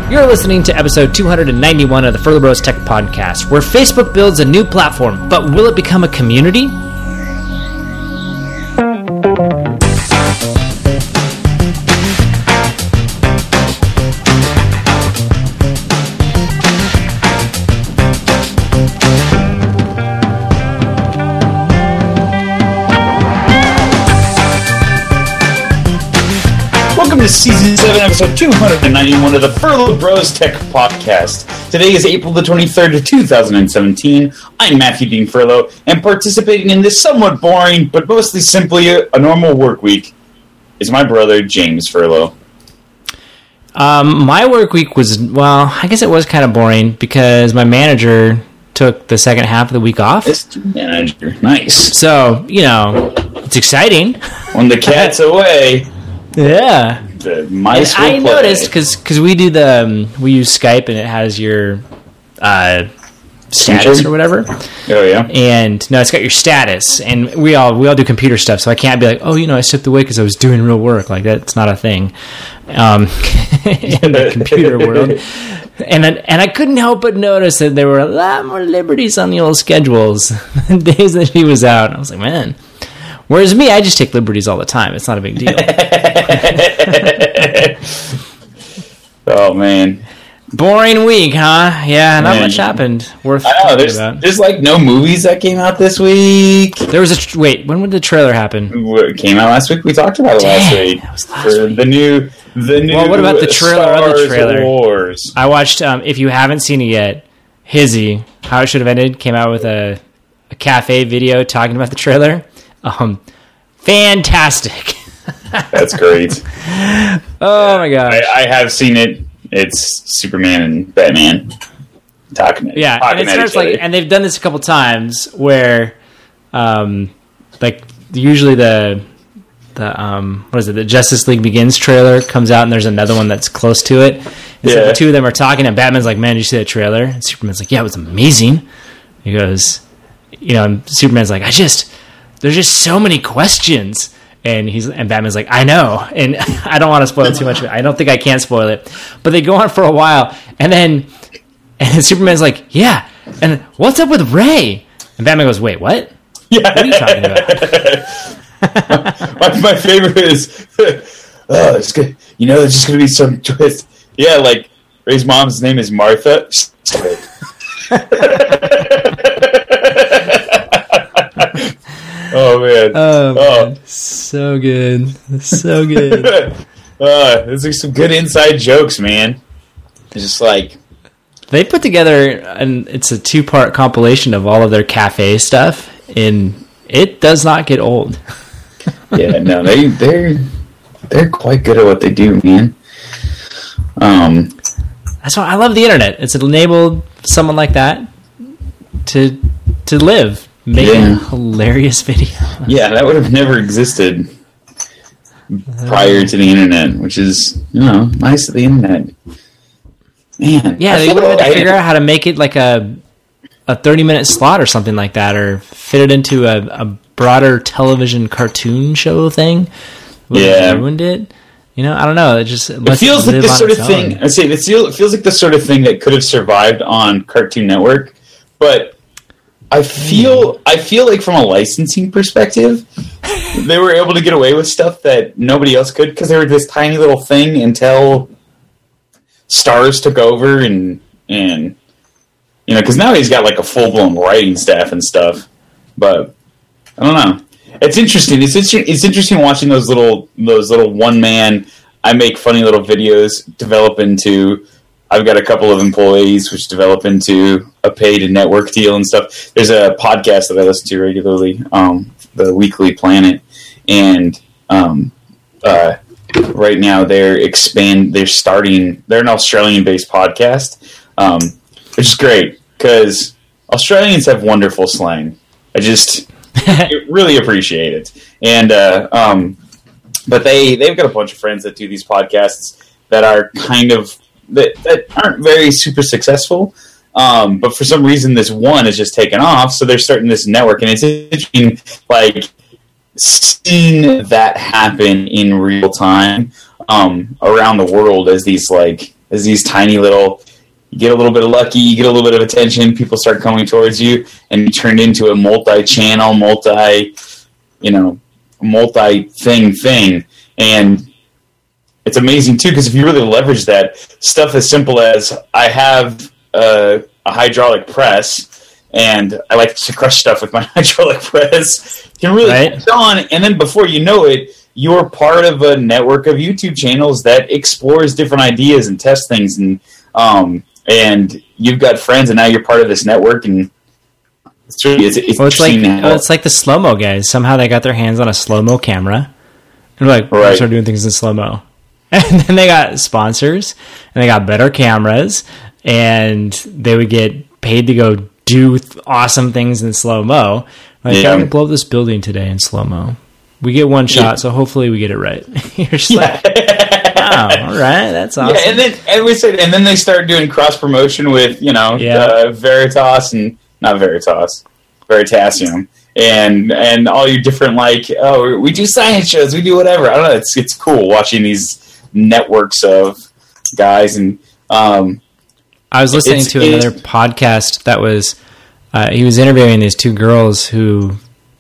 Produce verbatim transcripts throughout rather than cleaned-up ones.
You're listening to episode two ninety-one of the Furlough Bros Tech Podcast, where Facebook builds a new platform, but will it become a community? Welcome to Season seven, Episode two ninety-one of the Furlough Bros Tech Podcast. Today is April the twenty-third of two thousand seventeen. I'm Matthew Dean Furlough, and participating in this somewhat boring, but mostly simply a, a normal work week, is my brother, James Furlough. Um, my work week was, well, I guess it was kind of boring, because my manager took the second half of the week off. Mister Manager, nice. So, you know, it's exciting. When the cat's away... Yeah, the mice and I will play. noticed because because we do the um, we use Skype and it has your uh, status or whatever. Oh yeah, and no, it's got your status, and we all we all do computer stuff, so I can't be like, oh, you know, I stepped away because I was doing real work. Like that's not a thing um, in the computer world. And then, and I couldn't help but notice that there were a lot more liberties on the old schedules the days that he was out. I was like, man. Whereas me, I just take liberties all the time. It's not a big deal. Oh, man. Boring week, huh? Yeah, not man. much happened worth I know, talking there's, about. There's, like, no movies that came out this week. There was a... Tr- wait, when would the trailer happen? It came out last week. We talked about it Dang, last week. That was last for week. The new... The new well, what about the trailer Star of the trailer? Wars. I watched, um, if you haven't seen it yet, Hizzy, How It Should Have Ended, came out with a, a cafe video talking about the trailer. Um... Fantastic. That's great. Oh my gosh. I, I have seen it. It's Superman and Batman talking. Yeah, talking and it at starts each like, other. and they've done this a couple times where, um, like usually the the um, what is it? The Justice League Begins trailer comes out, and there's another one that's close to it. And so Yeah. the two of them are talking, and Batman's like, "Man, did you see that trailer?" And Superman's like, "Yeah, it was amazing." He goes, you know, and Superman's like, "I just." There's just so many questions, and he's and Batman's like, I know, and I don't want to spoil too much. I don't think I can spoil it, but they go on for a while, and then and Superman's like, yeah, and what's up with Ray? And Batman goes, wait, what? Yeah. What are you talking about? my, my favorite is, oh, it's good. You know, there's just gonna be some twist. Yeah, like Ray's mom's name is Martha. Oh man! Oh, man. Oh. So good, so good. uh, there's like some good inside jokes, man. It's just like They put together, and it's a two-part compilation of all of their cafe stuff, and it does not get old. yeah, no, they they're they're quite good at what they do, man. Um, That's why I love the internet. It's enabled someone like that to to live. Make Yeah. a hilarious video. yeah, that would have never existed prior to the internet, which is, you know, nice of the internet. Man, Yeah, I they feel would have had to like- figure out how to make it like a a thirty minute slot or something like that, or fit it into a, a broader television cartoon show thing. Would have Yeah. ruined it. You know, I don't know. It just It lets feels like live the on sort of its thing. own. I say it feels, it feels like the sort of thing that could have survived on Cartoon Network, but I feel I feel like from a licensing perspective, they were able to get away with stuff that nobody else could because they were this tiny little thing until Stars took over and and you know because now he's got like a full blown writing staff and stuff. But I don't know. It's interesting. It's inter- it's interesting watching those little those little one man. I make funny little videos develop into. I've got a couple of employees which develop into a paid network deal and stuff. There's a podcast that I listen to regularly, um, the Weekly Planet, and um, uh, right now they're expand. They're starting. They're an Australian-based podcast, um, which is great because Australians have wonderful slang. I just really appreciate it, and uh, um, but they they've got a bunch of friends that do these podcasts that are kind of. That, that aren't very super successful, um, but for some reason this one is just taken off, so they're starting this network, and it's interesting, like, seeing that happen in real time um, around the world as these, like, as these tiny little. You get a little bit of lucky, you get a little bit of attention, people start coming towards you, and you turn into a multi-channel, multi, you know, multi-thing thing. And it's amazing, too, because if you really leverage that, stuff as simple as I have a, a hydraulic press, and I like to crush stuff with my hydraulic press, can really right. get on, and then before you know it, you're part of a network of YouTube channels that explores different ideas and tests things, and um, and you've got friends, and now you're part of this network, and it's really it's, it's, well, it's like now. well, it's like the slow mo guys. Somehow they got their hands on a slow mo camera, and they're like, right. start doing things in slow mo, and then they got sponsors, and they got better cameras, and they would get paid to go do th- awesome things in slow mo. Like, yeah. I'm gonna blow up this building today in slow mo. We get one shot, yeah. so hopefully we get it right. You're just yeah. like, wow, all right, that's awesome. Yeah, and then and we said, and then they started doing cross promotion with you know yeah. uh, Veritas and not Veritas, Veritasium, and and all your different like oh we do science shows, we do whatever. I don't know. It's it's cool watching these networks of guys and. Um, I was listening to another podcast that was uh, he was interviewing these two girls who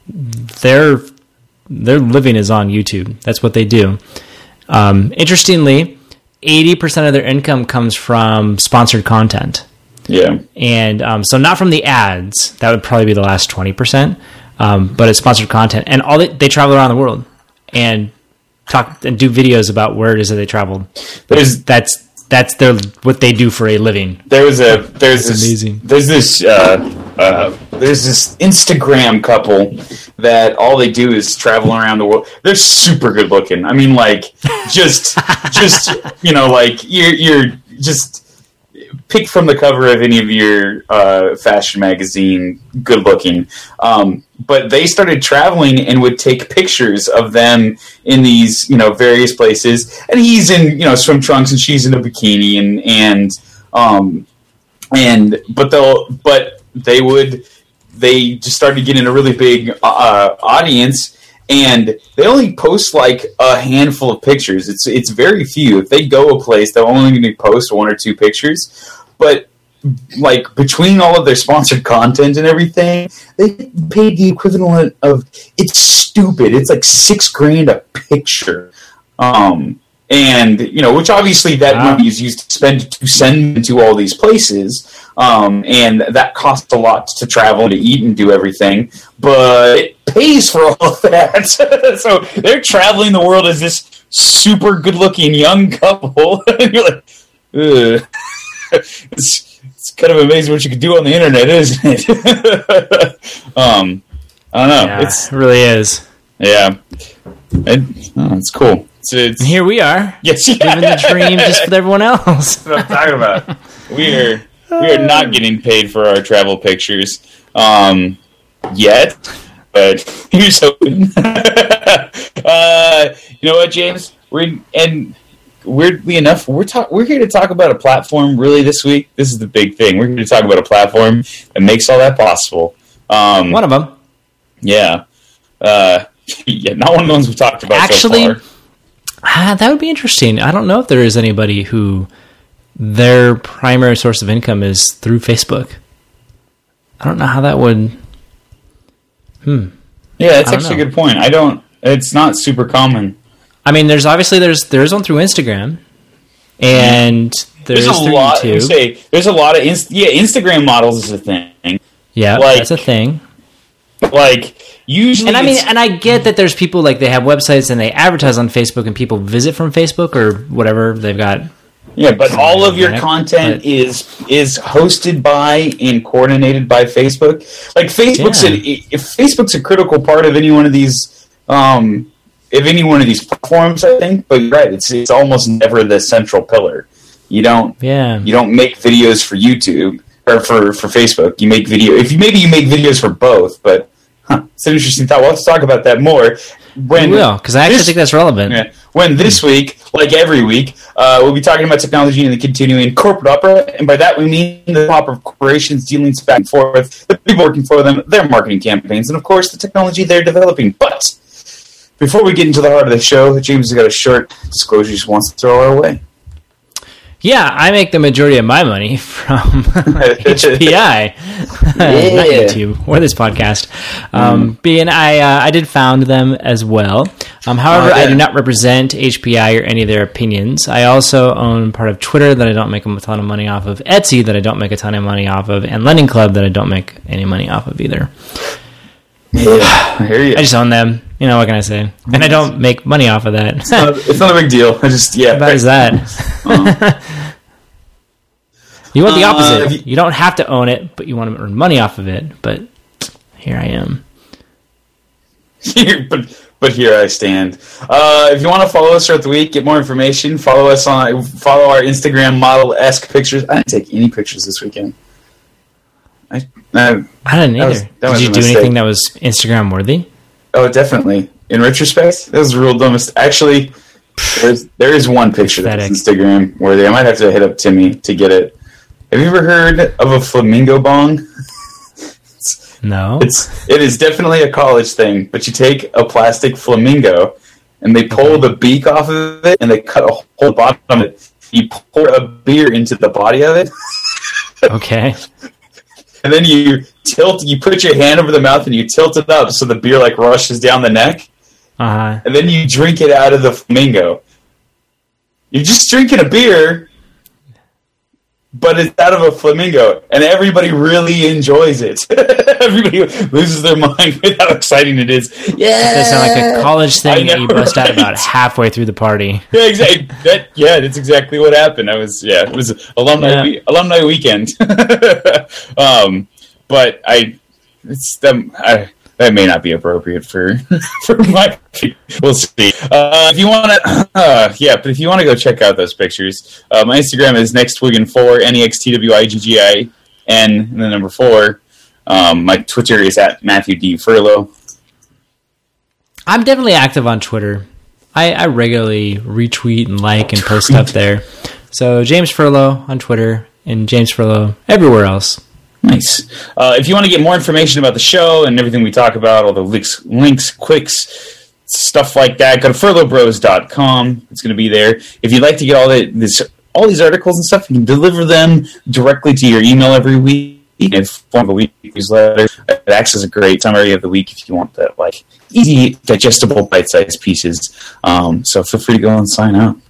their their living is on YouTube. That's what they do. Um, interestingly, eighty percent of their income comes from sponsored content. Yeah. And um, so not from the ads. That would probably be the last twenty percent. Um, but it's sponsored content. And all they, they travel around the world and talk and do videos about where it is that they traveled. There's, that's that's their what they do for a living. There was a there's That's this amazing. there's this uh, uh, there's this Instagram couple that all they do is travel around the world. They're super good looking. I mean, like just just you know, like you're you're just pick from the cover of any of your uh, fashion magazine, good looking. Um, but they started traveling and would take pictures of them in these, you know, various places. And he's in, you know, swim trunks and she's in a bikini and, and, um, and, but they'll, but they would, they just started getting a really big uh, audience. And they only post like a handful of pictures. It's it's very few. If they go a place, they'll only post one or two pictures. But like between all of their sponsored content and everything, they paid the equivalent of it's stupid. It's like six grand a picture. Um, and you know, which obviously that wow. money is used to spend to send them to all these places. Um, and that costs a lot to travel, to eat, and do everything. But it pays for all of that. So they're traveling the world as this super good-looking young couple. And you're like, ugh. It's, it's kind of amazing what you can do on the internet, isn't it? um, I don't know. Yeah, it's, it really is. Yeah. It, oh, it's cool. It's, it's, and here we are. Yes, yeah. Living the dream just with everyone else. That's what I'm talking about. We are... We are not getting paid for our travel pictures um, yet, but here's hoping. uh, you know what, James? We're and weirdly enough, we're talk, we're here to talk about a platform. Really, this week, this is the big thing. We're here to talk about a platform that makes all that possible. Um, one of them, yeah, uh, yeah, not one of the ones we talked about. Actually, so far. Uh, that would be interesting. I don't know if there is anybody who. Their primary source of income is through Facebook. I don't know how that would... Hmm. Yeah, that's actually know. a good point. I don't... It's not super common. I mean, there's obviously... There's there's one through Instagram. And there's, there's a through lot, YouTube. Say, there's a lot of... Inst- yeah, Instagram models is a thing. Yeah, like, that's a thing. Like, usually... And I mean, and I get that there's people, like, they have websites and they advertise on Facebook and people visit from Facebook or whatever. They've got... Yeah, but all of your content is is hosted by and coordinated by Facebook. Like Facebook's yeah. a, if Facebook's a critical part of any one of these, um, if any one of these platforms, I think. But you're right, it's it's almost never the central pillar. You don't yeah you don't make videos for YouTube or for, for Facebook. You make video if you maybe you make videos for both, but huh, it's an interesting thought. We'll have to talk about that more. When we will, because I actually this, think that's relevant. Yeah, when this week, like every week, uh, we'll be talking about technology and the continuing corporate opera, and by that we mean the opera of corporations dealing back and forth, the people working for them, their marketing campaigns, and of course the technology they're developing. But before we get into the heart of the show, James has got a short disclosure he just wants to throw our way. Yeah, I make the majority of my money from H P I, Yeah. not YouTube or this podcast. Um, Mm. Being I, uh, I did found them as well. Um, however, Oh, yeah. I do not represent H P I or any of their opinions. I also own part of Twitter that I don't make a ton of money off of, Etsy that I don't make a ton of money off of, and Lending Club that I don't make any money off of either. Yeah, I hear you. I just own them. You know, what can I say? And I don't make money off of that. It's not, it's not a big deal. I just, yeah. How bad is that? Uh, You want the Uh, opposite. if you- You don't have to own it, but you want to earn money off of it. But here I am. here, but but here I stand. Uh, if you want to follow us throughout the week, get more information. Follow us on follow our Instagram model-esque pictures. I didn't take any pictures this weekend. I, I I didn't That either. was- that Did was you a do mistake. anything that was Instagram worthy? oh definitely. In retrospect, that was a real dumbest. Actually, there's there is one picture that's Pathetic. Instagram worthy. I might have to hit up Timmy to get it. Have you ever heard of a flamingo bong? No. It's it is definitely a college thing, but you take a plastic flamingo and they pull the beak off of it and they cut a whole bottom of it. You pour a beer into the body of it, Okay. and then you tilt. You put your hand over the mouth and you tilt it up so the beer like rushes down the neck, Uh-huh. and then you drink it out of the flamingo. You're just drinking a beer, but it's out of a flamingo, and everybody really enjoys it. Everybody loses their mind with how exciting it is. Yeah, That sounds like a college I thing that know, you bust out right? about halfway through the party. Yeah, exactly. That yeah, that's exactly what happened. I was yeah, it was alumni Yeah. we- alumni weekend. um, but I, it's them. I, that may not be appropriate for for my. We'll see. Uh, if you want to, uh, yeah, but if you want to go check out those pictures, uh, my Instagram is nextwiggin four n e x t w i g g i n and the number four. Um, my Twitter is at Matthew D Furlow. I'm definitely active on Twitter. I, I regularly retweet and like and post stuff there. So James Furlow on Twitter and James Furlow everywhere else. Nice. Uh, if you want to get more information about the show and everything we talk about, all the links, links, quicks, stuff like that, go to furlow bros dot com. It's going to be there. If you'd like to get all the, this, all these articles and stuff, you can deliver them directly to your email every week in form of a weekly newsletter. It acts as a great summary of the week if you want that, like, easy, digestible, bite-sized pieces. Um, so feel free to go and sign up.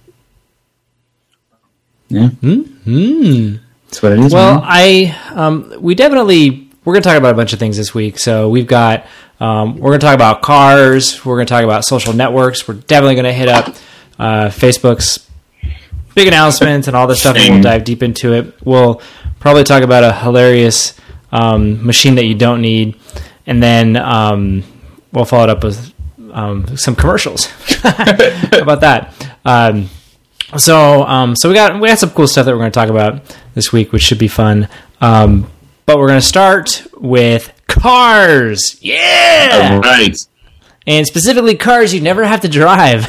Yeah, Hmm. that's what it is. Well, man. I um, we definitely we're going to talk about a bunch of things this week. So we've got um, we're going to talk about cars. We're going to talk about social networks. We're definitely going to hit up uh, Facebook's big announcements and all this stuff, and we'll Same. dive deep into it. We'll probably talk about a hilarious um, machine that you don't need, and then um, we'll follow it up with um, some commercials. How about that? Um, So, um, so we got we got some cool stuff that we're going to talk about this week, which should be fun. Um, but we're going to start with cars, yeah, All right. and specifically cars you never have to drive.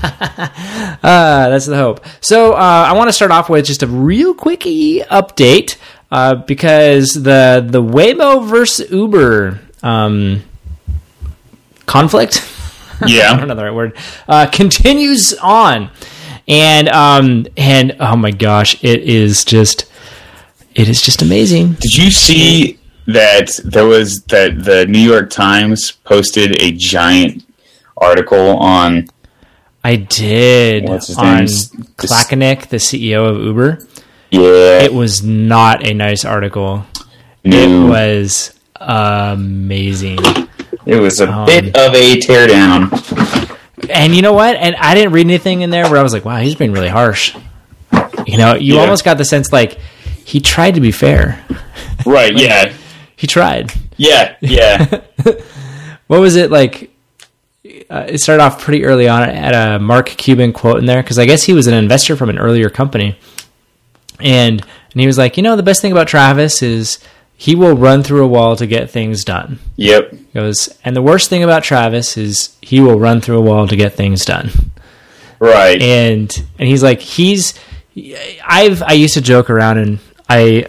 uh, that's the hope. So, uh, I want to start off with just a real quickie update uh, because the the Waymo versus Uber um, conflict. Yeah. I don't know the right word. Uh, continues on. And um and oh my gosh, it is just it is just amazing. Did you see that there was that the New York Times posted a giant article on I did What's his on name? Klackenick, the C E O of Uber. yeah It was not a nice article. new It was amazing. it was a um, bit of a teardown. And you know what? And I didn't read anything in there where I was like, wow, he's being really harsh. You know, you Yeah. almost got the sense like he tried to be fair. Right, yeah. He tried. Yeah, yeah. What was it like? Uh, it started off pretty early on at a Mark Cuban quote in there because I guess he was an investor from an earlier company, and and he was like, you know, the best thing about Travis is he will run through a wall to get things done. Yep. He goes, and the worst thing about Travis is he will run through a wall to get things done. Right. And and he's like, he's I've I used to joke around and I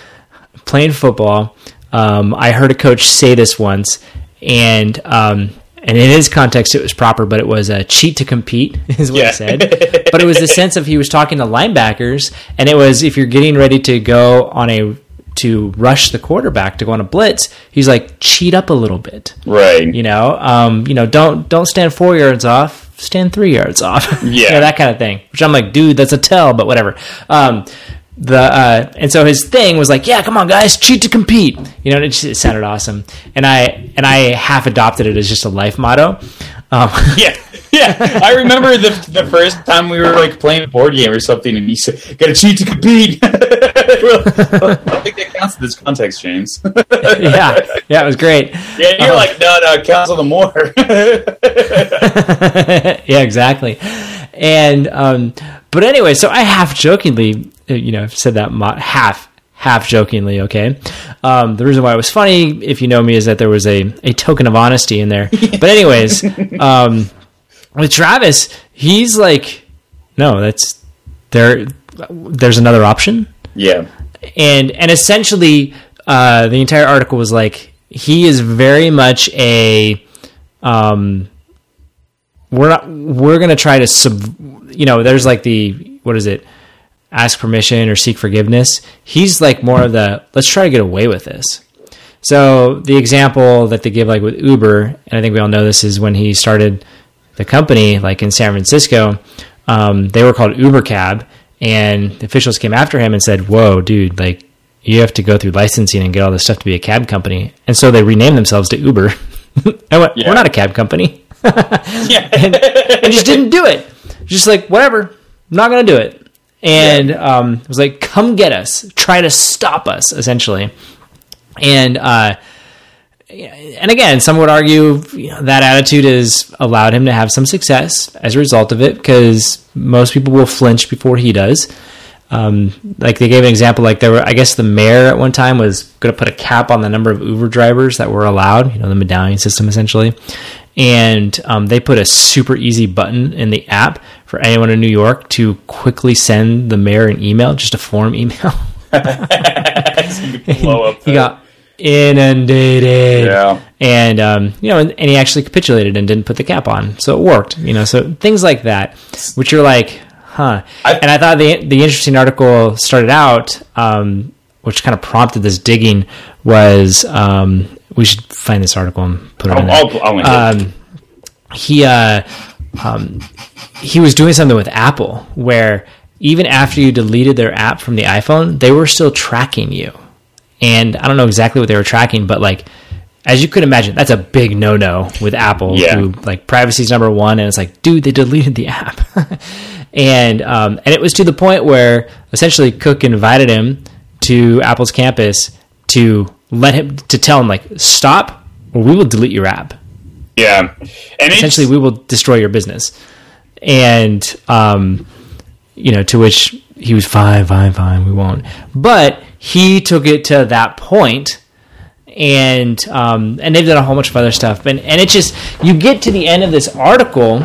playing football. Um, I heard a coach say this once, and um, and in his context, it was proper, but it was a cheat to compete, is what Yeah. he said. But it was the sense of he was talking to linebackers, and it was if you're getting ready to go on a to rush the quarterback to go on a blitz, he's like, cheat up a little bit, Right. you know. Um, you know, don't don't stand four yards off, stand three yards off, Yeah. you know, that kind of thing. Which I'm like, dude, that's a tell, but whatever. Um, the uh, and so his thing was like, yeah, come on, guys, cheat to compete. You know, it, just, it sounded awesome, and I and I half adopted it as just a life motto. Um, Yeah, yeah. I remember the the first time we were like playing a board game or something, and he said, "Got to cheat to compete." Well, I think that counts in this context, James. yeah, yeah, it was great. Yeah, you're Uh, like, no, no, it counts on the more. yeah, exactly. And um, but anyway, so I half jokingly, uh, you know, said that mo- half half jokingly. Okay, um, the reason why it was funny, if you know me, is that there was a a token of honesty in there. But anyways, um, with Travis, he's like, no, that's there. There's another option. Yeah, and and essentially uh, the entire article was like he is very much a um, we're not we're gonna try to sub you know there's like the what is it ask permission or seek forgiveness. He's like more of the let's try to get away with this. So the example that they give like with Uber, and I think we all know this, is when he started the company like in San Francisco, um, they were called Uber Cab. And the officials came after him and said, whoa, dude, like, you have to go through licensing and get all this stuff to be a cab company. And so they renamed themselves to Uber. I went, Yeah. we're not a cab company. yeah, and, and just didn't do it. Just like, whatever, I'm not going to do it. And Yeah. um, it was like, come get us. Try to stop us, essentially. And uh, and again, some would argue you know, that attitude has allowed him to have some success as a result of it, because most people will flinch before he does. Um, like they gave an example, like there were, I guess the mayor at one time was going to put a cap on the number of Uber drivers that were allowed, you know, the medallion system essentially. And um, they put a super easy button in the app for anyone in New York to quickly send the mayor an email, just a form email. blow up. He got inundated. Yeah. And, um, you know, and, and he actually capitulated and didn't put the cap on. So it worked, you know, so things like that, which you're like, huh. I- and I thought the the interesting article started out, um, which kind of prompted this digging, was um, we should find this article and put it I'll, in there. I'll, I'll link it. Um, he uh, um, he was doing something with Apple where even after you deleted their app from the iPhone, they were still tracking you. And I don't know exactly what they were tracking, but like, as you could imagine, that's a big no-no with Apple. Yeah. Who, like, privacy's number one, and it's like, dude, they deleted the app. and um, and it was to the point where essentially Cook invited him to Apple's campus to let him to tell him like, stop, or we will delete your app. Yeah, and Essentially, it's, we will destroy your business. And um, you know, to which he was fine, fine, fine, we won't. But he took it to that point, and um, and they've done a whole bunch of other stuff. And and it just, you get to the end of this article,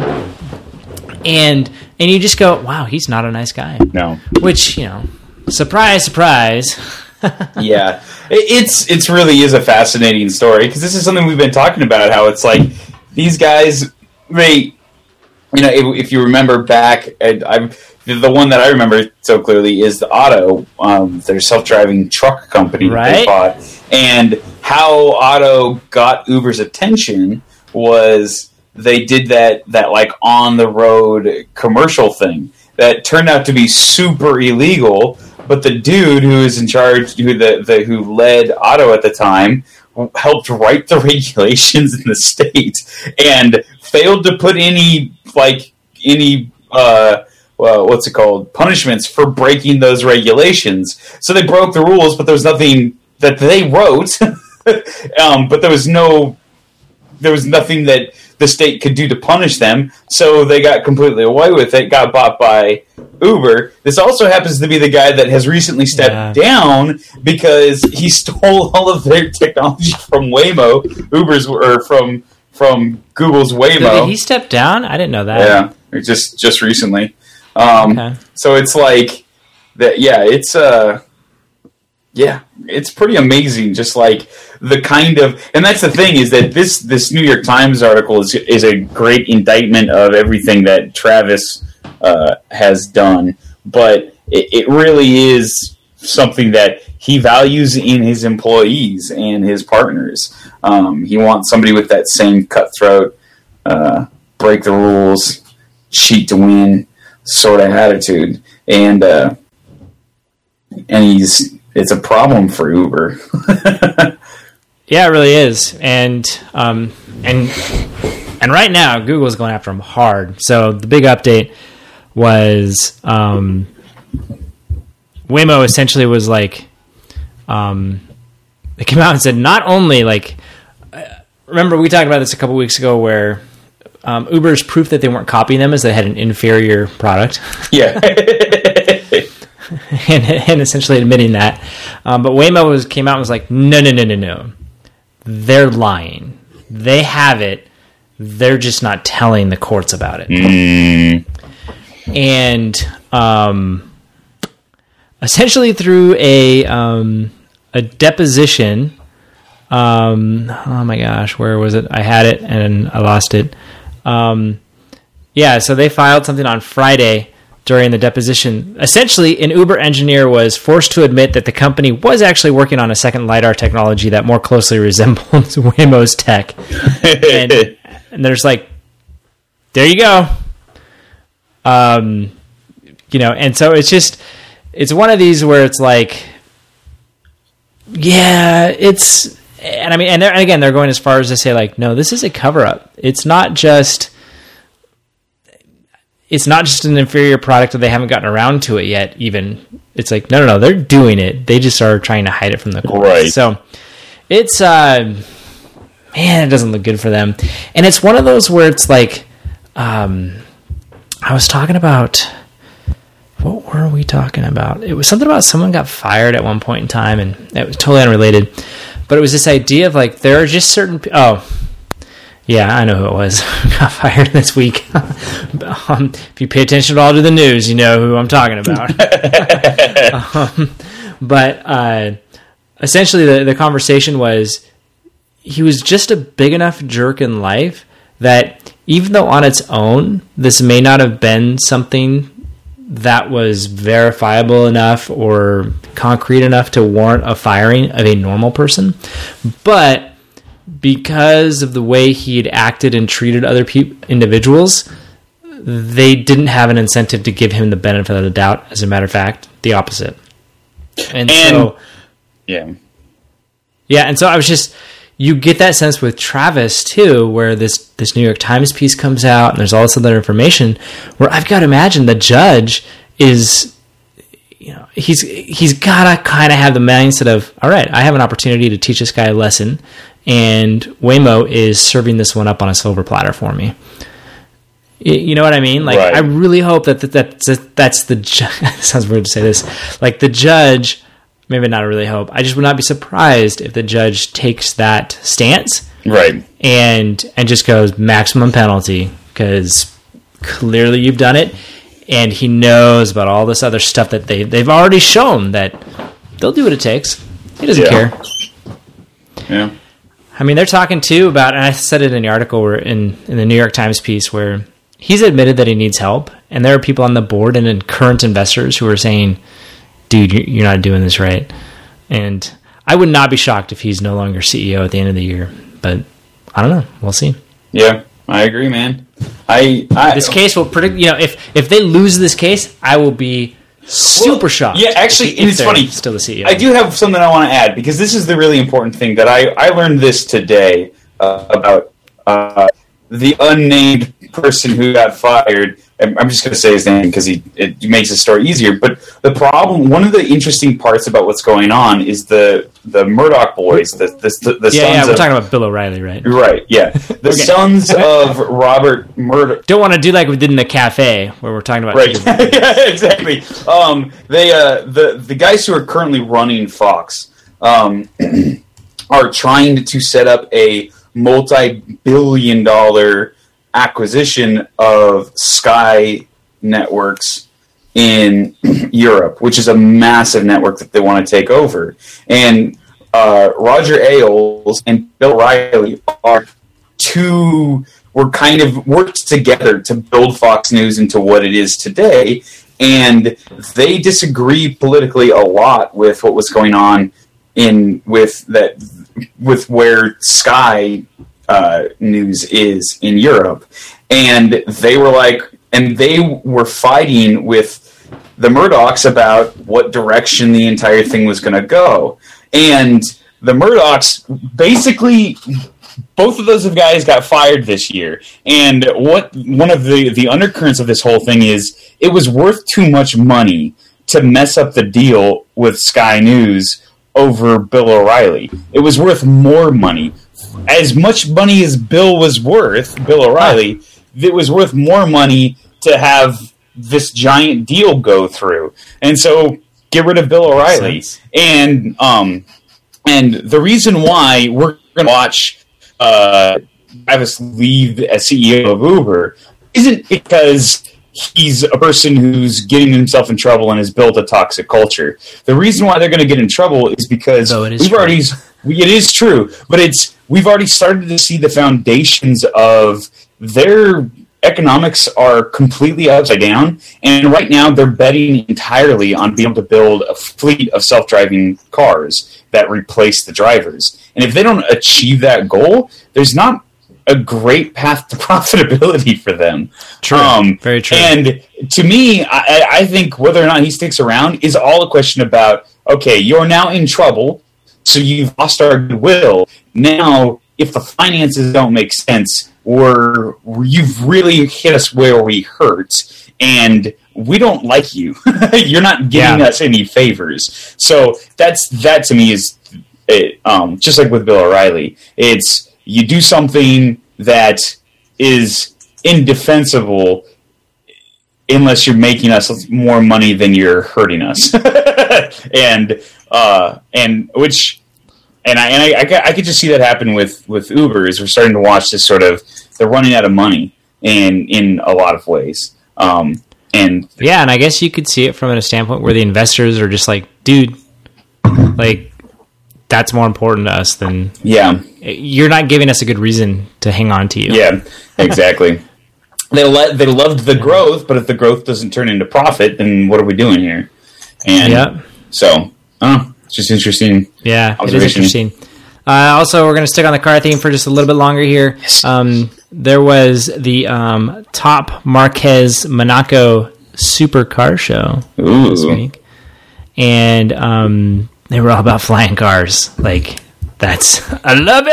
and and you just go, wow, he's not a nice guy. no. Which, you know, surprise, surprise. Yeah, It- it's it's really is a fascinating story, because this is something we've been talking about, how it's like these guys, they, you know, if, if you remember back, I, I'm the one that I remember so clearly is the Otto, um, their self-driving truck company that they Right. bought, and how Otto got Uber's attention was they did that that like on the road commercial thing that turned out to be super illegal. But the dude who was in charge, who the, the who led Otto at the time, helped write the regulations in the state and failed to put any like any uh, well, what's it called punishments for breaking those regulations. So they broke the rules, but there was nothing that they wrote. um, but there was no there was nothing that the state could do to punish them, so they got completely away with it, got bought by Uber. This also happens to be the guy that has recently stepped Yeah. down because he stole all of their technology from Waymo, Uber's, or from from Google's Waymo. Did he step down? I didn't know that. Yeah, just just recently. Um, Okay. So it's like that. Yeah, it's uh, Yeah, it's pretty amazing. Just like the kind of, and that's the thing is that this this New York Times article is is a great indictment of everything that Travis uh, has done, but it, it really is something that he values in his employees and his partners. Um, he wants somebody with that same cutthroat, uh, break the rules, cheat to win sort of attitude, and uh, and he's. It's a problem for Uber. Yeah, it really is, and um, and and right now Google's going after him hard. So the big update was um, Waymo essentially was like, um, they came out and said not only like, remember we talked about this a couple weeks ago where um, Uber's proof that they weren't copying them is they had an inferior product. Yeah. And, and essentially admitting that. Um, but Waymo was, came out and was like, no, no, no, no, no. They're lying. They have it. They're just not telling the courts about it. Mm. And um, essentially through a um, a deposition, um, oh my gosh, where was it? I had it and I lost it. Um, yeah, so they filed something on Friday during the deposition. Essentially, an Uber engineer was forced to admit that the company was actually working on a second LiDAR technology that more closely resembles Waymo's tech. and, and there's like, there you go. Um, you know, and so it's just, it's one of these where it's like, yeah, it's, and I mean, and, and again, they're going as far as to say like, no, this is a cover up. It's not just, it's not just an inferior product that they haven't gotten around to it yet, even. It's like, no, no, no, they're doing it. They just are trying to hide it from the court. Right. So it's, uh, man, it doesn't look good for them. And it's one of those where it's like, um, I was talking about, what were we talking about? It was something about someone got fired at one point in time, and it was totally unrelated. But it was this idea of like, there are just certain, oh, yeah, I know who it was. Got fired this week. um, if you pay attention at all to the news, you know who I'm talking about. um, but uh, essentially, the, the conversation was he was just a big enough jerk in life that even though on its own, this may not have been something that was verifiable enough or concrete enough to warrant a firing of a normal person, but because of the way he had acted and treated other pe- individuals, they didn't have an incentive to give him the benefit of the doubt. As a matter of fact, the opposite. And, and so, yeah, yeah, and so I was just, you get that sense with Travis too, where this this New York Times piece comes out and there's all this other information. Where I've got to imagine the judge is, you know, he's he's got to kind of have the mindset of, all right, I have an opportunity to teach this guy a lesson. And Waymo is serving this one up on a silver platter for me. You know what I mean? Like, right. I really hope that, that, that that's the ju- it sounds weird to say this. Like, the judge, maybe not really hope. I just would not be surprised if the judge takes that stance, right? And and just goes maximum penalty because clearly you've done it, and he knows about all this other stuff that they they've already shown that they'll do what it takes. He doesn't yeah. care. Yeah. I mean, they're talking too about, and I said it in the article where in, in the New York Times piece where he's admitted that he needs help, and there are people on the board and in current investors who are saying, dude, you're not doing this right. And I would not be shocked if he's no longer C E O at the end of the year, but I don't know. We'll see. Yeah, I agree, man. I, I This case will predict, you know, if, if they lose this case, I will be super well, shocked. Yeah, actually, and it's funny. Still the C E O. I do have something I want to add because this is the really important thing that I, I learned this today uh, about uh, the unnamed person who got fired. I'm just going to say his name because he it makes the story easier. But the problem, one of the interesting parts about what's going on is the the Murdoch boys, the the, the, the yeah, sons yeah, we're of, talking about Bill O'Reilly, right? Right, yeah, the okay. sons of Robert Murdoch. Don't want to do like we did in the cafe where we're talking about right, yeah, exactly. Um, they uh, the the guys who are currently running Fox um, are trying to set up a multi-billion dollar acquisition of Sky Networks in Europe, which is a massive network that they want to take over. And uh, Roger Ailes and Bill O'Reilly are two, were kind of worked together to build Fox News into what it is today. And they disagree politically a lot with what was going on in with that with where Sky uh, News is in Europe. And they were like, and they were fighting with the Murdochs about what direction the entire thing was going to go. And the Murdochs basically, both of those guys got fired this year. And what one of the, the undercurrents of this whole thing is, it was worth too much money to mess up the deal with Sky News over Bill O'Reilly. It was worth more money. As much money as Bill was worth, Bill O'Reilly, it was worth more money to have this giant deal go through. And so get rid of Bill O'Reilly. And um, and the reason why we're going to watch uh, Travis leave as C E O of Uber isn't because he's a person who's getting himself in trouble and has built a toxic culture. The reason why they're going to get in trouble is because oh, it is we've true. already we, it is true, but it's we've already started to see the foundations of their economics are completely upside down, and right now they're betting entirely on being able to build a fleet of self-driving cars that replace the drivers. And if they don't achieve that goal, there's not a great path to profitability for them. True. Um, Very true. And to me, I, I think whether or not he sticks around is all a question about, okay, you're now in trouble, so you've lost our goodwill. Now, if the finances don't make sense, or you've really hit us where we hurt, and we don't like you. You're not giving yeah. us any favors. So that's that to me is it, um, just like with Bill O'Reilly. It's you do something that is indefensible unless you're making us more money than you're hurting us, and uh, and which. And I and I, I, I could just see that happen with, with Uber, is we're starting to watch this sort of, they're running out of money in in a lot of ways. Um, and yeah, and I guess you could see it from a standpoint where the investors are just like, dude, like, that's more important to us than... Yeah. You're not giving us a good reason to hang on to you. Yeah, exactly. they, le- they loved the growth, but if the growth doesn't turn into profit, then what are we doing here? And yeah. so, oh. Just interesting. Yeah, it is interesting. Uh, also, we're going to stick on the car theme for just a little bit longer here. Yes. Um, there was the um, Top Marquez Monaco Supercar Show Ooh. this week, and um, they were all about flying cars. Like, that's I love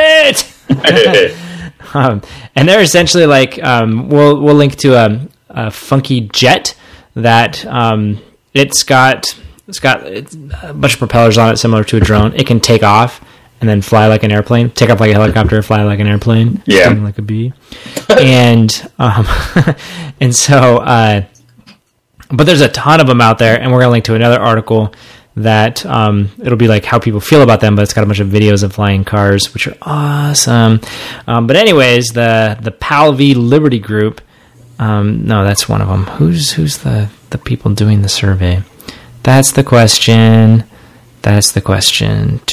it. um, and they're essentially like um, we'll we'll link to a, a funky jet that um, it's got. It's got a bunch of propellers on it, similar to a drone. It can take off and then fly like an airplane. Take off like a helicopter, fly like an airplane. Yeah. Sting like a bee. and um, and so, uh, but there's a ton of them out there, and we're going to link to another article that um, it'll be like how people feel about them, but it's got a bunch of videos of flying cars, which are awesome. Um, but anyways, the the Pal V Liberty Group, um, no, that's one of them. Who's who's the, the people doing the survey? That's the question. That's the question.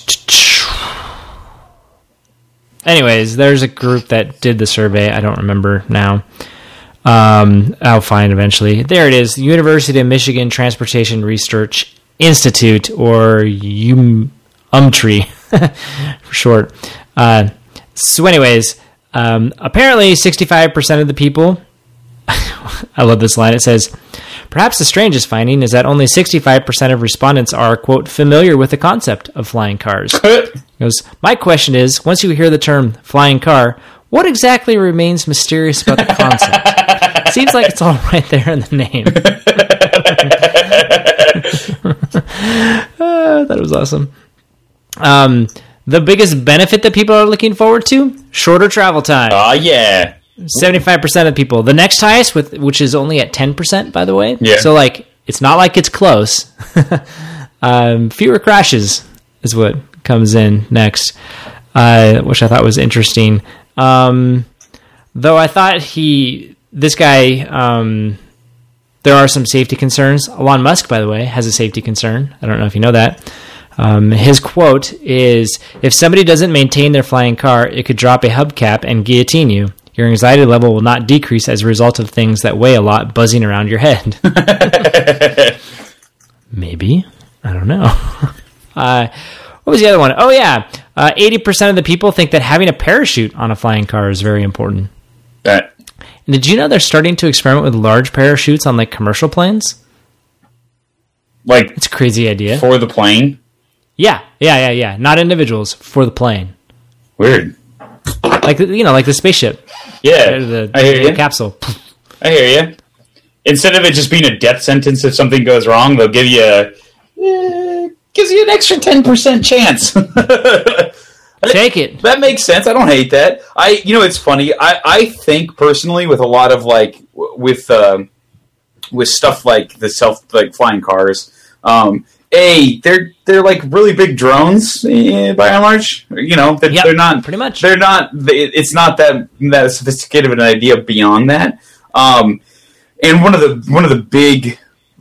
Anyways, there's a group that did the survey. I don't remember now. Um, I'll find eventually. There it is. The University of Michigan Transportation Research Institute, or U M T R I for short. Uh, so anyways, um, apparently sixty-five percent of the people, I love this line, it says, perhaps the strangest finding is that only sixty-five percent of respondents are, quote, familiar with the concept of flying cars. It goes, my question is, once you hear the term flying car, what exactly remains mysterious about the concept? Seems like it's all right there in the name. uh, that was awesome. Um, the biggest benefit that people are looking forward to? Shorter travel time. Oh, yeah. seventy-five percent of people. The next highest, with which is only at ten percent, by the way. Yeah. So, like, it's not like it's close. um, fewer crashes is what comes in next, uh, which I thought was interesting. Um, though I thought he, this guy, um, there are some safety concerns. Elon Musk, by the way, has a safety concern. I don't know if you know that. Um, his quote is, "If somebody doesn't maintain their flying car, it could drop a hubcap and guillotine you. Your anxiety level will not decrease as a result of things that weigh a lot buzzing around your head." Maybe. I don't know. uh, what was the other one? Oh, yeah. Uh, eighty percent of the people think that having a parachute on a flying car is very important. That. And did you know they're starting to experiment with large parachutes on, like, commercial planes? Like, it's a crazy idea. For the plane? Yeah, yeah, yeah, yeah. Not individuals, for the plane. Weird. Like, you know, like the spaceship. Yeah, the, I hear the you. capsule. I hear you. Instead of it just being a death sentence if something goes wrong, they'll give you a, eh, gives you an extra ten percent chance. Take it. That makes sense. I don't hate that. I, you know, it's funny. I, I think personally with a lot of like, w- with, uh, with stuff like the self, like flying cars, um, A, they're they're like really big drones, eh, by and large. You know, they're, yep, they're not pretty much. They're not. It's not that that sophisticated of an idea beyond that. Um, and one of the one of the big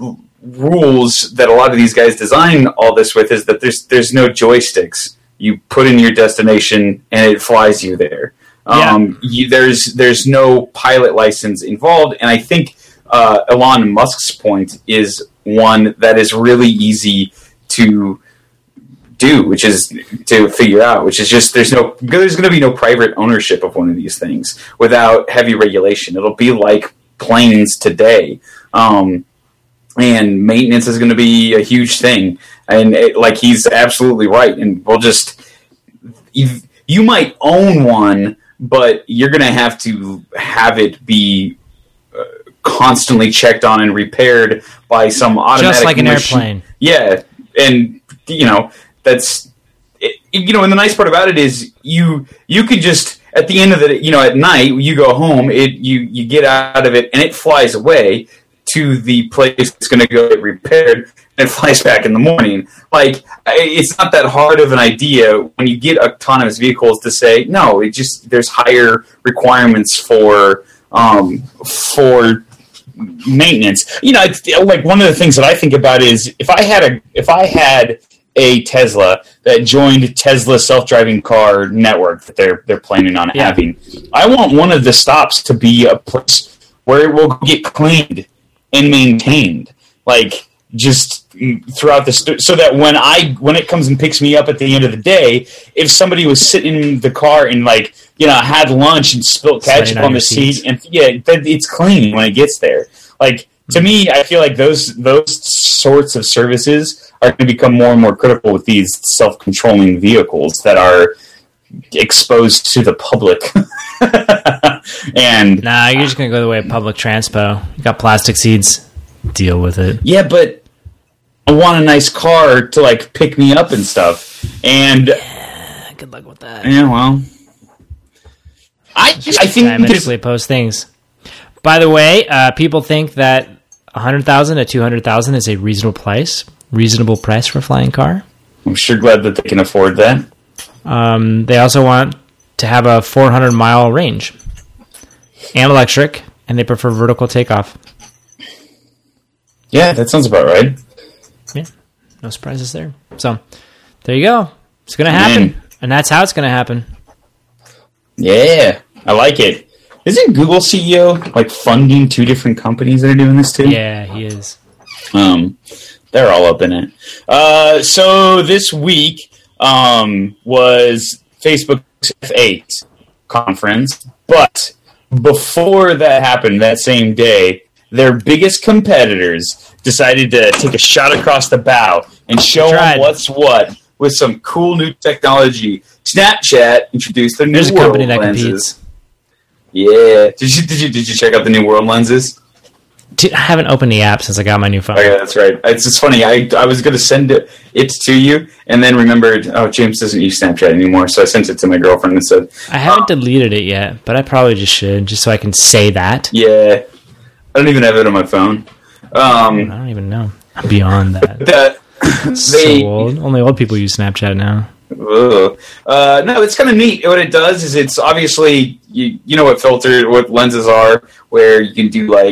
rules that a lot of these guys design all this with is that there's there's no joysticks. You put in your destination and it flies you there. Yeah. Um, you, there's there's no pilot license involved, and I think uh, Elon Musk's point is one that is really easy to do, which is to figure out, which is just there's no there's going to be no private ownership of one of these things without heavy regulation. It'll be like planes today, um, and maintenance is going to be a huge thing. And it, like he's absolutely right, and we'll just you, you might own one, but you're going to have to have it be uh, constantly checked on and repaired by some automatic just like an machine. Airplane. Yeah, and you know that's it, you know, and the nice part about it is you you could just at the end of the you know at night you go home, it you you get out of it and it flies away to the place it's going to go get repaired. And it flies back in the morning. Like, it's not that hard of an idea when you get autonomous vehicles to say, no, it just, there's higher requirements for, um, for maintenance. You know, it's, like, one of the things that I think about is if I had a, if I had a Tesla that joined Tesla's self-driving car network that they're, they're planning on yeah. having, I want one of the stops to be a place where it will get cleaned and maintained. Like, just throughout the st- so that when I when it comes and picks me up at the end of the day, if somebody was sitting in the car and like you know had lunch and spilt ketchup on the seat, and yeah, that it's clean when it gets there. Like to me, I feel like those those sorts of services are going to become more and more critical with these self-controlling vehicles that are exposed to the public. And nah, you're just going to go the way of public transpo. You got plastic seats. Deal with it. Yeah, but I want a nice car to like pick me up and stuff. And yeah, good luck with that. Yeah, well, I I think diametrically opposed things. By the way, uh, people think that a hundred thousand to two hundred thousand is a reasonable price. Reasonable price for a flying car. I'm sure glad that they can afford that. Um, they also want to have a four hundred mile range and electric, and they prefer vertical takeoff. Yeah, that sounds about right. Yeah, no surprises there. So, there you go. It's going to happen, Man. and that's how it's going to happen. Yeah, I like it. Isn't Google C E O like funding two different companies that are doing this too? Yeah, he is. Um, they're all up in it. Uh, so this week um, was Facebook's F eight conference, but before that happened, that same day, their biggest competitors decided to take a shot across the bow and show them what's what with some cool new technology. Snapchat introduced their new There's a world company that lenses. competes. Yeah, did you did you did you check out the new world lenses? Dude, I haven't opened the app since I got my new phone. Oh yeah, that's right. It's just funny. I I was gonna send it it to you and then remembered. Oh, James doesn't use Snapchat anymore, so I sent it to my girlfriend and said, I haven't oh. deleted it yet, but I probably just should, just so I can say that. Yeah. I don't even have it on my phone. Um, I don't even know. I'm beyond that. that they, so old. Only old people use Snapchat now. Uh, no, it's kind of neat. What it does is it's obviously, you, you know what filter, what lenses are, where you can do like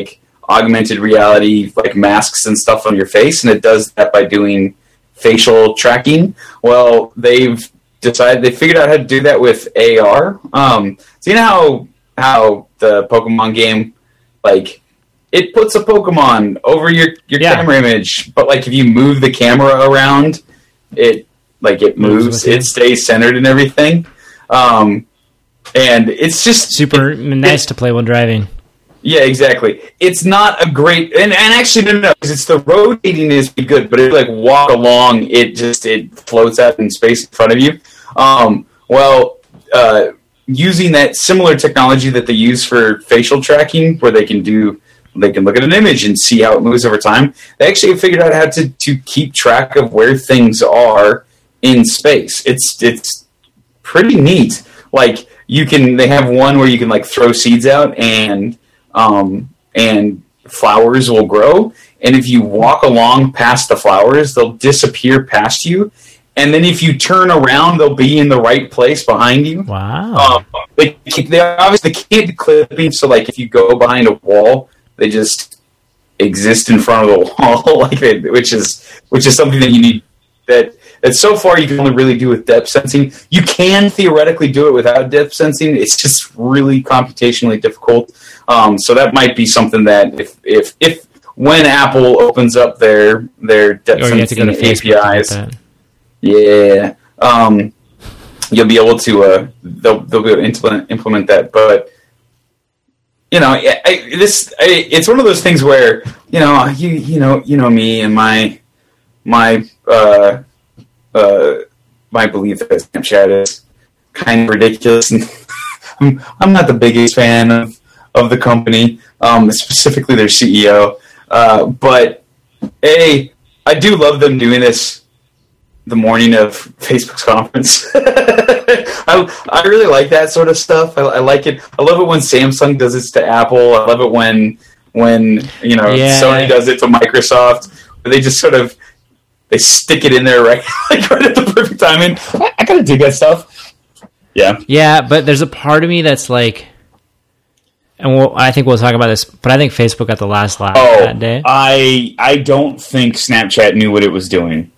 augmented reality like masks and stuff on your face, and it does that by doing facial tracking. Well, they've decided they figured out how to do that with A R. Um, so you know how how the Pokemon game, like, it puts a Pokemon over your your yeah. camera image, but like if you move the camera around, it like it moves, it stays centered and everything. Um, and it's just super it, nice it, to play while driving. Yeah, exactly. It's not a great, and, and actually no, no, no, because it's the rotating is good, but if you like walk along, it just it floats out in space in front of you. Um, well, uh, using that similar technology that they use for facial tracking, where they can do, they can look at an image and see how it moves over time. They actually figured out how to to keep track of where things are in space. It's it's pretty neat. Like you can, they have one where you can like throw seeds out and. Um, and flowers will grow, and if you walk along past the flowers, they'll disappear past you, and then if you turn around, they'll be in the right place behind you. Wow. Um, they, they obviously can't be clipping, so like if you go behind a wall, they just exist in front of the wall, like they, which is which is something that you need. That that so far you can only really do with depth sensing. You can theoretically do it without depth sensing. It's just really computationally difficult. Um, so that might be something that if, if if when Apple opens up their their depth or sensing A P Is, yeah, um, you'll be able to uh, they'll they'll be able to implement implement that. But you know, I, I, this I, it's one of those things where you know you you know you know me and my my uh, uh, my belief that Snapchat is kind of ridiculous, and I'm, I'm not the biggest fan of. of the company, um, specifically their C E O. Uh, but, A, I do love them doing this the morning of Facebook's conference. I, I really like that sort of stuff. I, I like it. I love it when Samsung does this to Apple. I love it when, when you know, yeah. Sony does it to Microsoft. Where they just sort of, they stick it in there right, like right at the perfect timing. I, I gotta dig that stuff. Yeah. Yeah, but there's a part of me that's like, and we'll, I think we'll talk about this, but I think Facebook got the last laugh oh, that day. I I don't think Snapchat knew what it was doing.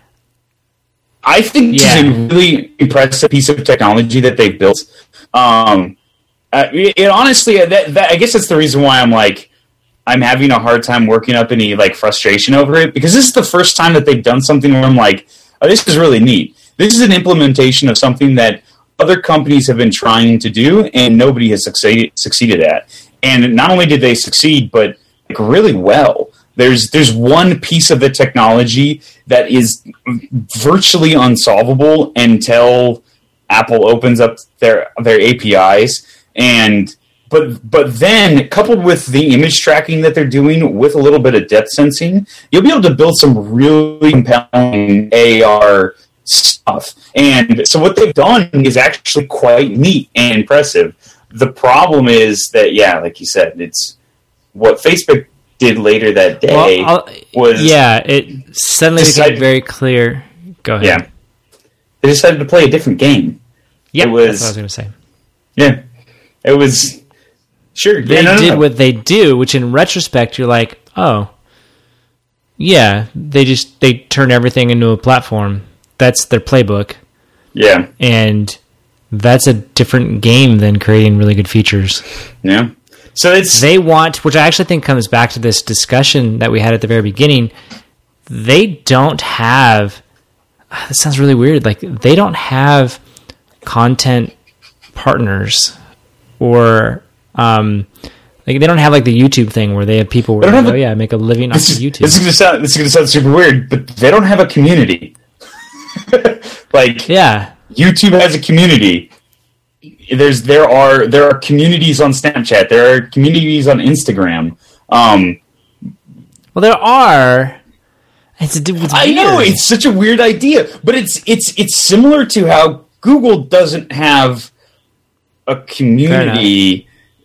I think this yeah. is a really impressive piece of technology that they built. Um, uh, it, it honestly, that, that I guess that's the reason why I'm like, I'm having a hard time working up any like frustration over it, because this is the first time that they've done something where I'm like, oh, this is really neat. This is an implementation of something that other companies have been trying to do, and nobody has succeeded succeeded at. And not only did they succeed, but like really well. There's there's one piece of the technology that is virtually unsolvable until Apple opens up their their A P Is. And but but then coupled with the image tracking that they're doing with a little bit of depth sensing, you'll be able to build some really compelling A R stuff. And so what they've done is actually quite neat and impressive. The problem is that, yeah, like you said, it's what Facebook did later that day well, was... Yeah, it suddenly decided, became very clear. Go ahead. Yeah. They decided to play a different game. Yeah, it was, that's what I was going to say. Yeah. It was... Sure. They yeah, no, did no, no. what they do, which in retrospect, you're like, oh, yeah, they just, they turn everything into a platform. That's their playbook. Yeah. And that's a different game than creating really good features. Yeah. So it's... They want, which I actually think comes back to this discussion that we had at the very beginning, they don't have, this sounds really weird, like they don't have content partners or... Um, like they don't have like the YouTube thing where they have people where they go, oh yeah, make a living off of YouTube. This is gonna sound this is gonna sound super weird, but they don't have a community. Like yeah, YouTube has a community. There's there are there are communities on Snapchat. There are communities on Instagram. Um, well, there are. It's, it's I know it's such a weird idea, but it's it's it's similar to how Google doesn't have a community.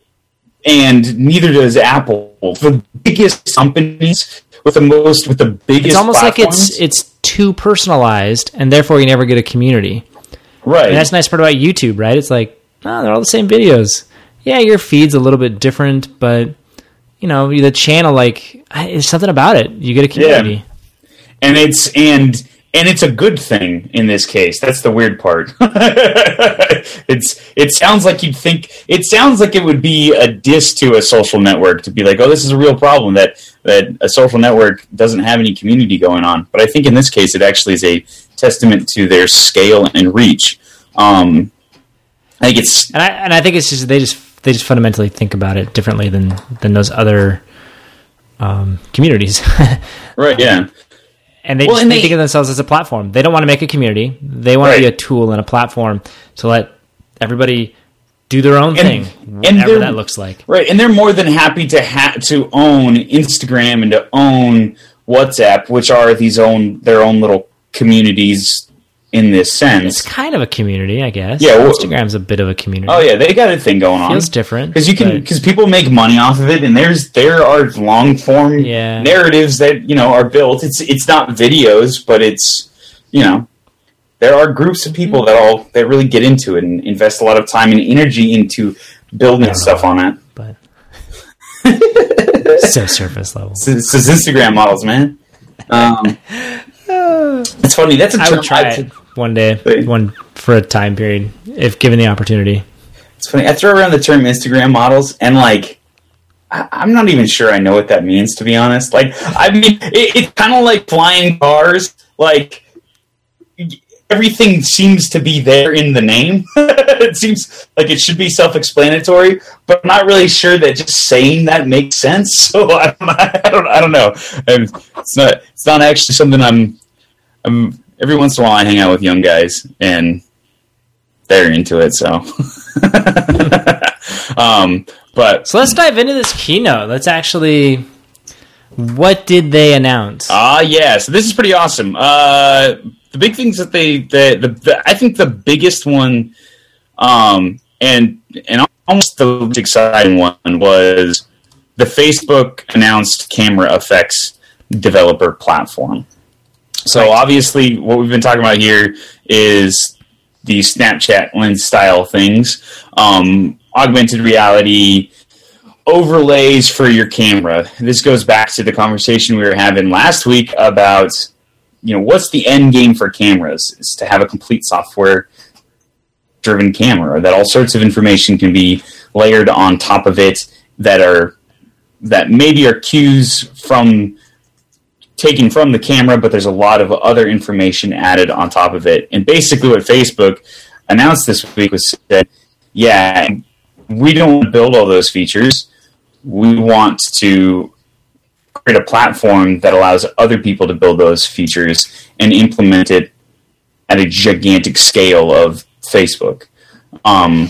And neither does Apple. The biggest companies with the most, with the biggest. It's almost platforms, like it's it's too personalized, and therefore you never get a community. Right. And that's the nice part about YouTube, right? It's like, oh, they're all the same videos. Yeah, your feed's a little bit different, but you you know, the channel, like, it's something about it. You get a community. Yeah. And it's and and it's a good thing in this case. That's the weird part. it's it sounds like you'd think it sounds like it would be a diss to a social network to be like, oh, this is a real problem that that a social network doesn't have any community going on. But I think in this case, it actually is a testament to their scale and reach. Um, I think it's and I and I think it's just they just they just fundamentally think about it differently than than those other um, communities. Right? Yeah. And they well, just and they they, think of themselves as a platform. They don't want to make a community. They want right. to be a tool and a platform to let everybody do their own and, thing, whatever and that looks like. Right, and they're more than happy to ha- to own Instagram and to own WhatsApp, which are these own their own little communities in this sense. It's kind of a community, I guess. Yeah, well, Instagram's a bit of a community. Oh yeah, they got a thing going on. Feels different because you can because people make money off of it, and there's there are long form yeah. narratives that you know are built. It's it's not videos, but it's you know there are groups of people that all that really get into it and invest a lot of time and energy into building stuff know, on it. But so surface level. It's, it's, it's Instagram models, man. Um, it's funny. That's a term I would try I, it one day, one for a time period, if given the opportunity. It's funny. I throw around the term Instagram models, and like, I, I'm not even sure I know what that means, to be honest. Like, I mean, it, it's kind of like flying cars. Like, everything seems to be there in the name. It seems like it should be self-explanatory, but I'm not really sure that just saying that makes sense. So I don't, I don't, I don't know. And it's not, it's not actually something I'm, I'm. Every once in a while, I hang out with young guys, and they're into it. So, um, but so let's dive into this keynote. Let's actually, what did they announce? Ah, uh, yeah. So this is pretty awesome. Uh, the big things that they, the, the, the I think the biggest one, um, and and almost the most exciting one was the Facebook announced camera effects developer platform. So right. Obviously, what we've been talking about here is the Snapchat lens style things, um, augmented reality overlays for your camera. This goes back to the conversation we were having last week about, you know, what's the end game for cameras? Is to have a complete software-driven camera that all sorts of information can be layered on top of it that are that maybe are cues from. Taken from the camera, but there's a lot of other information added on top of it. And basically what Facebook announced this week was that, yeah, we don't want to build all those features. We want to create a platform that allows other people to build those features and implement it at a gigantic scale of Facebook. Um,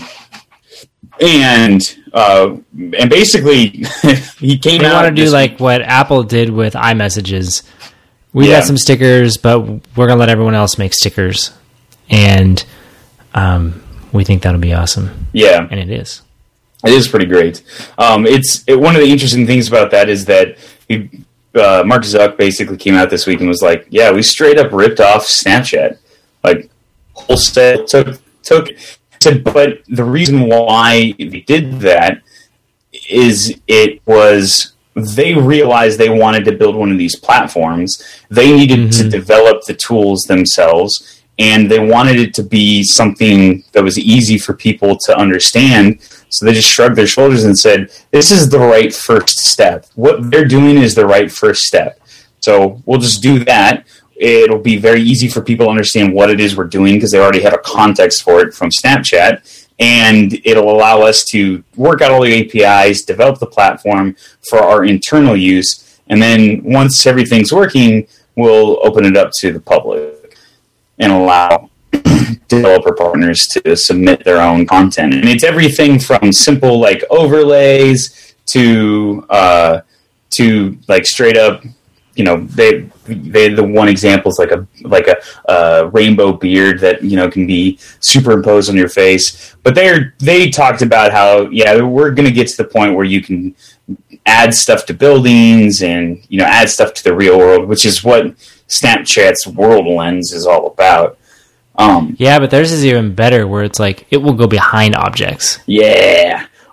and uh, and basically, he came we out. We want to do like week. what Apple did with iMessages. We yeah. got some stickers, but we're gonna let everyone else make stickers, and um, we think that'll be awesome. Yeah, and it is. It is pretty great. Um, it's it, one of the interesting things about that is that he, uh, Mark Zuck basically came out this week and was like, "Yeah, we straight up ripped off Snapchat, like whole set took took." Said, but the reason why they did that is it was they realized they wanted to build one of these platforms. They needed mm-hmm. to develop the tools themselves, and they wanted it to be something that was easy for people to understand. So they just shrugged their shoulders and said, this is the right first step. What they're doing is the right first step. So we'll just do that. It'll be very easy for people to understand what it is we're doing because they already have a context for it from Snapchat. And it'll allow us to work out all the A P Is, develop the platform for our internal use. And then once everything's working, we'll open it up to the public and allow developer partners to submit their own content. And it's everything from simple like overlays to uh, to like straight up, you know, they they the one example is like a like a uh, rainbow beard that, you know, can be superimposed on your face. But they're they talked about how yeah we're going to get to the point where you can add stuff to buildings and, you know, add stuff to the real world, which is what Snapchat's World Lens is all about. Um, yeah, but theirs is even better, where it's like it will go behind objects. Yeah.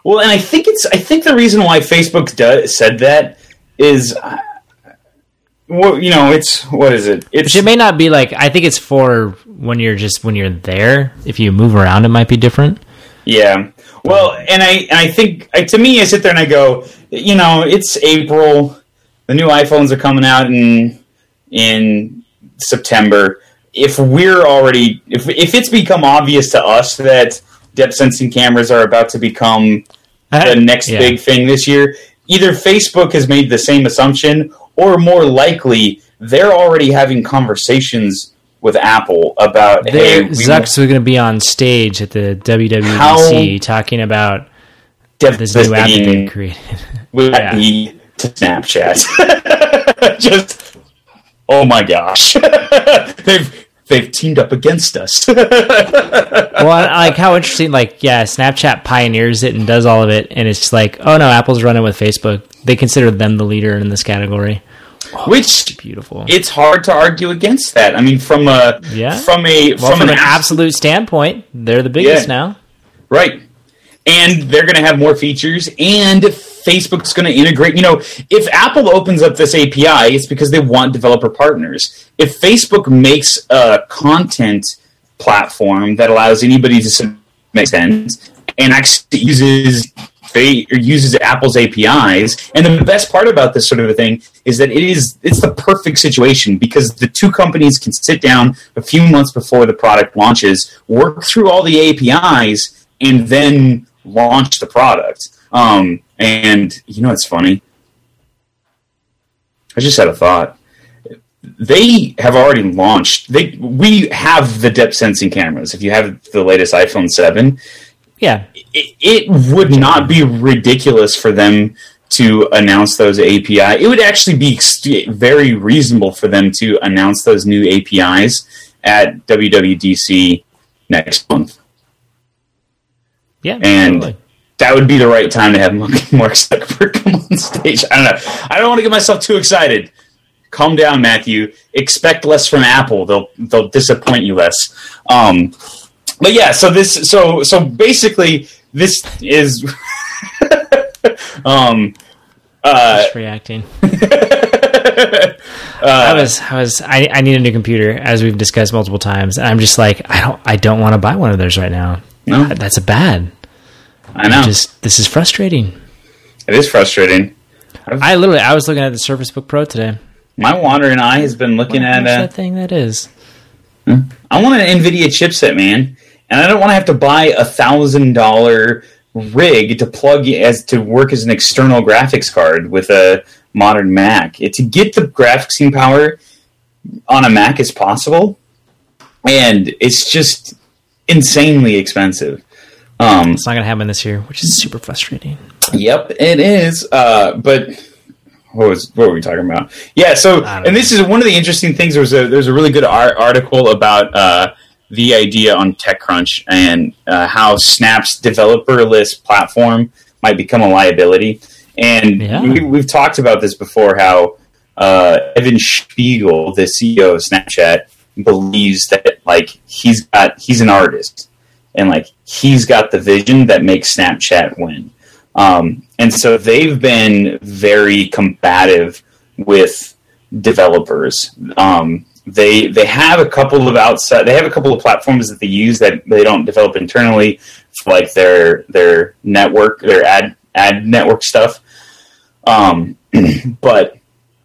Well, and I think it's I think the reason why Facebook does, said that is, uh, well, you know, it's what is it? It's Which it may not be like. I think it's for when you're just when you're there. If you move around, it might be different. Yeah. Well, and I and I think I, to me, I sit there and I go, you know, it's April. The new iPhones are coming out in in September. If we're already, if if it's become obvious to us that depth sensing cameras are about to become the next yeah. big thing this year, either Facebook has made the same assumption, or more likely, they're already having conversations with Apple about, hey, we Zuck's going to be on stage at the W W D C talking about this new app that they created. Would that be to Snapchat? Just, oh my gosh. they've they've teamed up against us. Well, I like how interesting, like, yeah, Snapchat pioneers it and does all of it, and it's like, oh no, Apple's running with Facebook. They consider them the leader in this category. Oh, Which beautiful. It's hard to argue against that. I mean, from a yeah. from a well, from, from an, an absolute standpoint, they're the biggest yeah. now, right? And they're going to have more features, and Facebook's going to integrate. You know, if Apple opens up this A P I, it's because they want developer partners. If Facebook makes a content platform that allows anybody to make sense and actually uses they or uses Apple's A P Is, and the best part about this sort of a thing is that it is it's the perfect situation because the two companies can sit down a few months before the product launches, work through all the A P Is, and then launch the product. Um, and you know what's funny? I just had a thought. They have already launched. They we have the depth sensing cameras. If you have the latest iPhone seven, yeah, it, it would not be ridiculous for them to announce those A P Is. It would actually be very reasonable for them to announce those new A P Is at W W D C next month. Yeah, and totally. That would be the right time to have Mark Zuckerberg come on stage. I don't know. I don't want to get myself too excited. Calm down, Matthew. Expect less from Apple. They'll they'll disappoint you less. Um, but yeah, so this so so basically this is um uh just reacting. uh, I was I was I, I need a new computer, as we've discussed multiple times, and I'm just like I don't I don't want to buy one of those right now. No, that's a bad. I know. I'm just this is frustrating. It is frustrating. I've, I literally I was looking at the Surface Book Pro today. My wandering eye has been looking what at uh, that thing that is. I want an NVIDIA chipset, man, and I don't want to have to buy a thousand dollar rig to plug as to work as an external graphics card with a modern Mac. It, to get the graphics power on a Mac is possible, and it's just insanely expensive. Um, it's not going to happen this year, which is super frustrating. Yep, it is. Uh, but what was what were we talking about? Yeah. So, and this is one of the interesting things. There was a there's a really good art article about uh, the idea on TechCrunch and uh, how Snap's developerless platform might become a liability. And yeah. we, we've talked about this before. How uh, Evan Spiegel, the C E O of Snapchat, believes that like he's got he's an artist. And like he's got the vision that makes Snapchat win, um, and so they've been very combative with developers. Um, they they have a couple of outside. They have a couple of platforms that they use that they don't develop internally, for like their their network, their ad ad network stuff. Um, but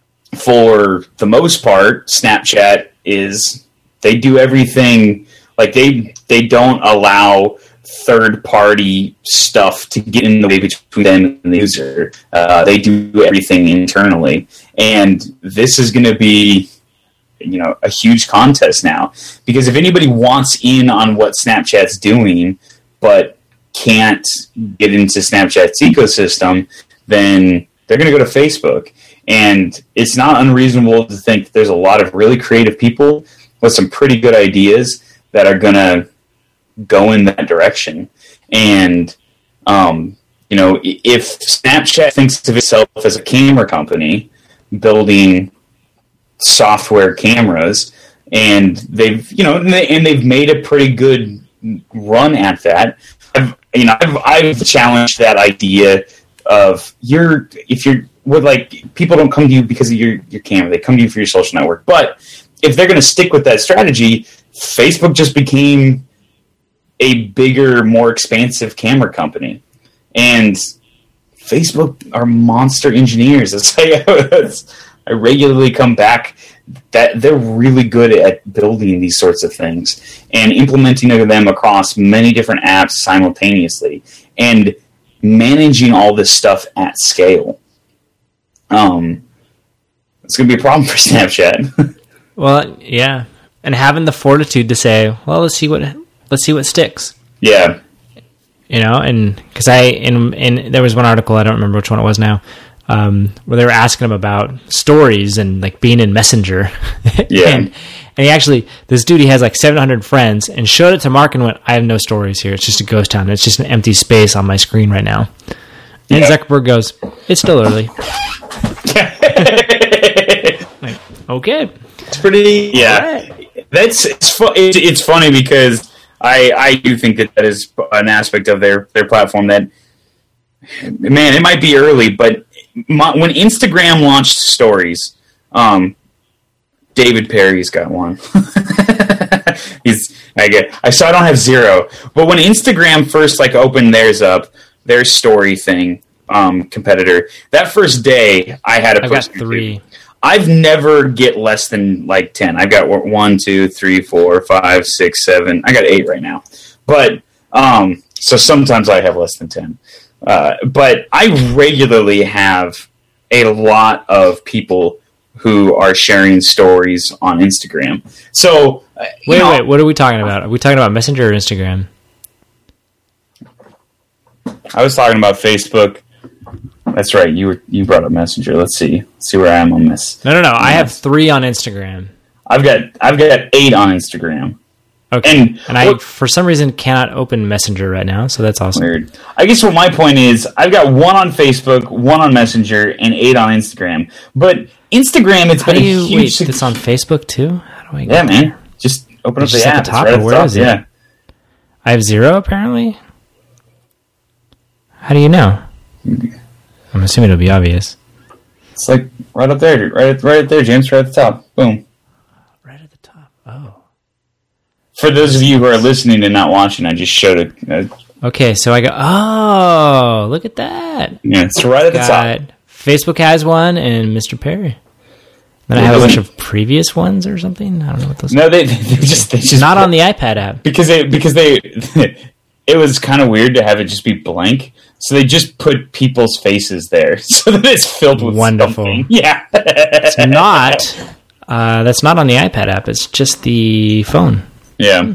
for the most part, Snapchat is they do everything. Like they they don't allow third party stuff to get in the way between them and the user. Uh, they do everything internally, and this is going to be, you know, a huge contest now because if anybody wants in on what Snapchat's doing, but can't get into Snapchat's ecosystem, then they're going to go to Facebook. And it's not unreasonable to think that there's a lot of really creative people with some pretty good ideas that are going to go in that direction. And, um, you know, if Snapchat thinks of itself as a camera company building software cameras, and they've, you know, and, they, and they've made a pretty good run at that, I've, you know, I've, I've challenged that idea of you're if you're with like people don't come to you because of your your camera, they come to you for your social network. But if they're going to stick with that strategy, Facebook just became a bigger, more expansive camera company, and Facebook are monster engineers. That's I regularly come back that they're really good at building these sorts of things and implementing them across many different apps simultaneously and managing all this stuff at scale. Um, it's going to be a problem for Snapchat. Well, yeah, and having the fortitude to say, well, let's see what let's see what sticks. Yeah, you know, and because I in in there was one article, I don't remember which one it was now. Um, where they were asking him about stories and like being in Messenger. Yeah. and, and he actually, this dude, he has like seven hundred friends and showed it to Mark and went, I have no stories here. It's just a ghost town. It's just an empty space on my screen right now. And yeah. Zuckerberg goes, it's still early. Like, okay. It's pretty, yeah. Right. That's, it's, fu- it's, it's funny because I, I do think that that is an aspect of their, their platform that, man, it might be early, but My, when Instagram launched stories, um, David Perry's got one. He's I get I so I don't have zero, but when Instagram first like opened theirs up, their story thing, um, competitor, that first day I had a I've got three. I've never get less than like ten. I've got one, two, three, four, five, six, seven. I got eight right now, but um, so sometimes I have less than ten. Uh, but I regularly have a lot of people who are sharing stories on Instagram. So, uh, wait, know, wait, what are we talking about? Are we talking about Messenger or Instagram? I was talking about Facebook. That's right. You were you brought up Messenger. Let's see. Let's see where I am on this. No, no, no. I have three on Instagram. I've got I've got eight on Instagram. Okay, and, and I, for some reason, cannot open Messenger right now, so that's awesome. Weird. I guess what my point is, I've got one on Facebook, one on Messenger, and eight on Instagram. But Instagram, it's How been do you, a huge... Wait, it's on Facebook, too? How do I get Yeah, man. there? Just open it's up just the app. At the top, it's right or where top. is it? Yeah. I have zero, apparently? How do you know? I'm assuming it'll be obvious. It's like right up there, right, right up there, James, right at the top. Boom. Right at the top. Oh. For those of you who are listening and not watching, I just showed it. Uh, okay, so I go, oh, look at that. Yeah, it's right at the Got, top. Facebook has one, and Mister Perry. Then I have a bunch of previous ones or something. I don't know what those. No, they, they just they just not on the iPad app because they because they. It was kind of weird to have it just be blank, so they just put people's faces there, so that it's filled with wonderful. Something. Yeah, it's not. Uh, that's not on the iPad app. It's just the phone. Yeah.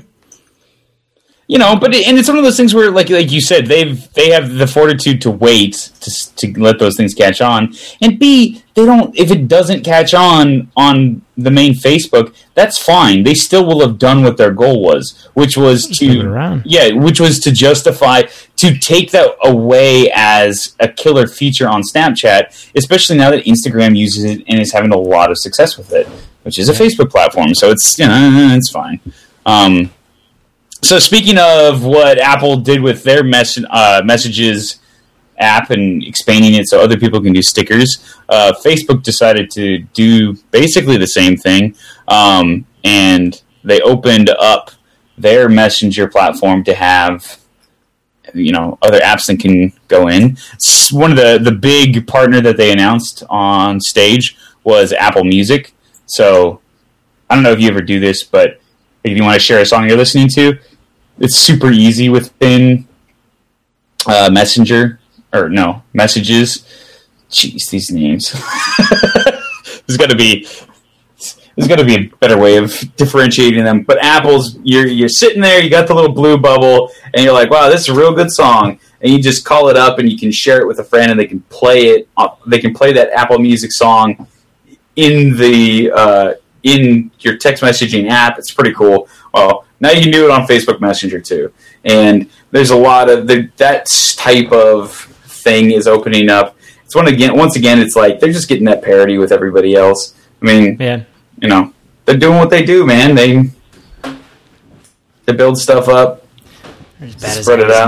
You know, but it, and it's one of those things where, like, like you said, they've they have the fortitude to wait to to let those things catch on, and B, they don't. If it doesn't catch on on the main Facebook, that's fine. They still will have done what their goal was, which was Just to yeah, which was to justify to take that away as a killer feature on Snapchat, especially now that Instagram uses it and is having a lot of success with it, which is a Facebook platform. So it's you know, it's fine. Um, So speaking of what Apple did with their mess- uh, messages app and expanding it so other people can do stickers, uh, Facebook decided to do basically the same thing, um, and they opened up their messenger platform to have you know other apps that can go in. One of the, the big partner that they announced on stage was Apple Music. So I don't know if you ever do this, but if you want to share a song you're listening to, it's super easy within uh, Messenger, or no, Messages. Jeez, these names. there's got to be there's got to be a better way of differentiating them. But Apple's, you're you're sitting there, you got the little blue bubble, and you're like, wow, this is a real good song. And you just call it up, and you can share it with a friend, and they can play it. They can play that Apple Music song in the uh, in your text messaging app. It's pretty cool. Well, now you can do it on Facebook Messenger too. And there's a lot of the, that type of thing is opening up. It's one again. Once again, it's like they're just getting that parity with everybody else. I mean, yeah. you know, they're doing what they do, man. They they build stuff up, spread it out.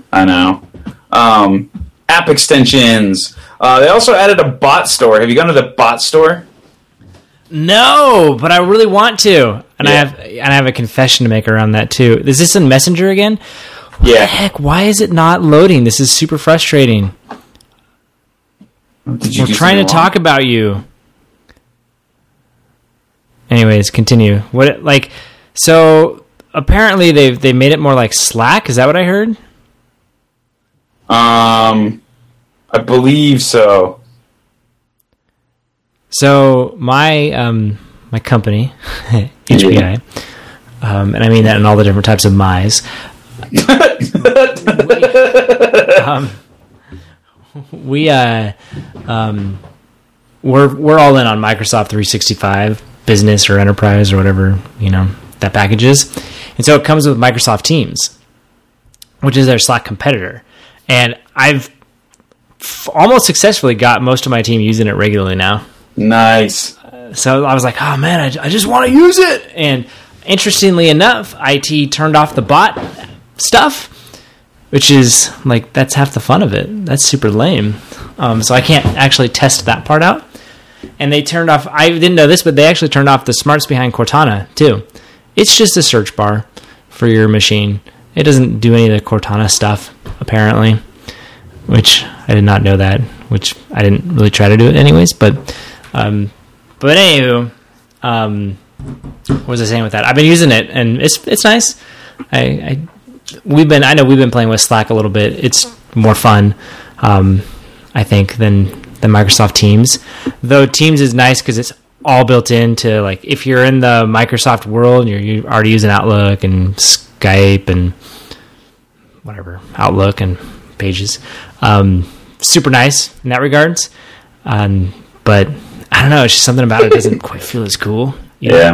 I know. Um, app extensions. Uh, they also added a bot store. Have you gone to the bot store? No, but I really want to. And Yeah. I have and I have a confession to make around that too. Is this in Messenger again? What Yeah. the heck? Why is it not loading? This is super frustrating. Did you We're do trying to something talk about you. Anyways, continue. What like so apparently they've they made it more like Slack, is that what I heard? wrong? Um, I believe so. So my um my company, H P I, um, and I mean that in all the different types of my's. um, we uh um we're we're all in on Microsoft three sixty-five Business or Enterprise or whatever, you know, that package is. And so it comes with Microsoft Teams, which is their Slack competitor. And I've f- almost successfully got most of my team using it regularly now. Nice. So I was like, oh man, I, I just want to use it. And interestingly enough, I T turned off the bot stuff, which is like, that's half the fun of it. That's super lame. Um, so I can't actually test that part out. And they turned off, I didn't know this, but they actually turned off the smarts behind Cortana too. It's just a search bar for your machine. It doesn't do any of the Cortana stuff, apparently, which I did not know that, which I didn't really try to do it anyways, but Um, but anywho, um, what was I saying with that? I've been using it, and it's it's nice. I, I we've been I know we've been playing with Slack a little bit. It's more fun, um, I think, than than Microsoft Teams. Though Teams is nice because it's all built into, like, if you're in the Microsoft world, you're, you're already using Outlook and Skype and whatever, Outlook and Pages. Um, super nice in that regards, um, but. I don't know. It's just something about it doesn't quite feel as cool. You know? Yeah.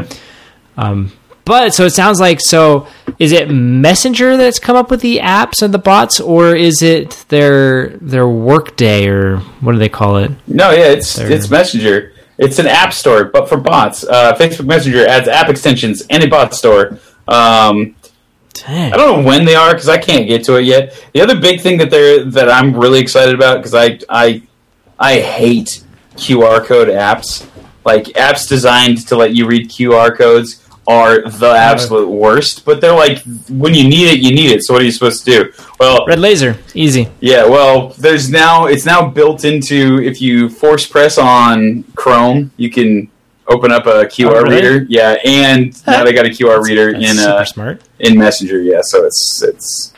Um, but so it sounds like, so is it Messenger that's come up with the apps and the bots, or is it their their Workday, or what do they call it? No, yeah, it's Their- it's Messenger. It's an app store, but for bots. Uh, Facebook Messenger adds app extensions and a bot store. Um, Dang. I don't know when they are because I can't get to it yet. The other big thing that they're that I'm really excited about, because I I I hate Q R code apps. Like, apps designed to let you read Q R codes are the absolute worst, but they're like, when you need it, you need it. So what are you supposed to do? Well, Red Laser, easy. yeah, well, there's now it's now built into, if you force press on Chrome, you can open up a Q R Oh, really? reader. Yeah, and now they got a Q R reader That's in super uh, smart. in Messenger. Yeah, so it's it's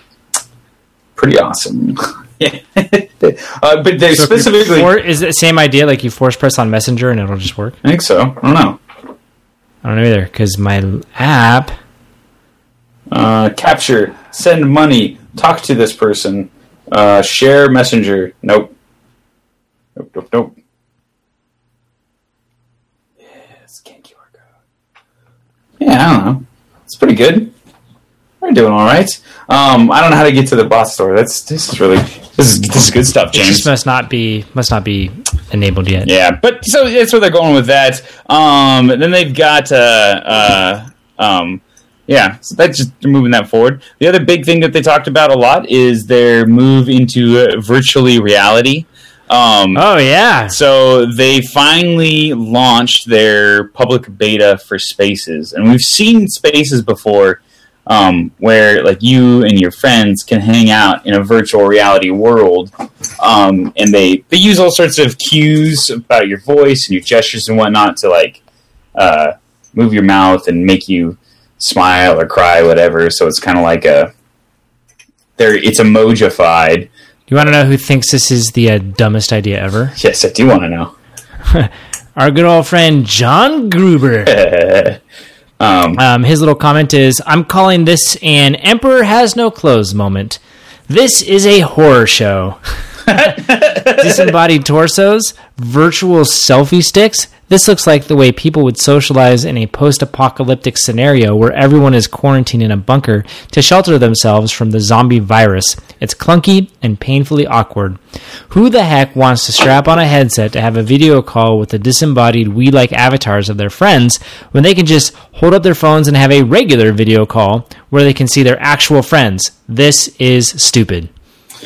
pretty awesome. Yeah. uh, but they So if you specifically, for- is it the same idea? Like you force press on Messenger and it'll just work? I think so. I don't know. I don't know either, because my app. Uh, capture, send money, talk to this person, uh, share Messenger. Nope. Nope. Nope. Nope. Yeah, scan Q R code. Yeah, I don't know. It's pretty good. We're doing all right. Um, I don't know how to get to the bot store. That's this is really this is this is good stuff, It James. just must not be must not be enabled yet. Yeah, but so that's where they're going with that. Um, then they've got, uh, uh, um, yeah, so that's just they're moving that forward. The other big thing that they talked about a lot is their move into uh, virtually reality. Um, Oh yeah. so they finally launched their public beta for Spaces, and we've seen Spaces before. Um, where like you and your friends can hang out in a virtual reality world, um, and they, they use all sorts of cues about your voice and your gestures and whatnot to like uh, move your mouth and make you smile or cry, whatever. So it's kind of like a there. It's emojified. You want to know who thinks this is the uh, dumbest idea ever? Yes, I do want to know. Our good old friend John Gruber. um, Um, his little comment is, I'm calling this an Emperor Has No Clothes moment. This is a horror show. Disembodied torsos, virtual selfie sticks. This looks like the way people would socialize in a post-apocalyptic scenario where everyone is quarantined in a bunker to shelter themselves from the zombie virus. It's clunky and painfully awkward. Who the heck wants to strap on a headset to have a video call with the disembodied Wii-like avatars of their friends when they can just hold up their phones and have a regular video call where they can see their actual friends? This is stupid.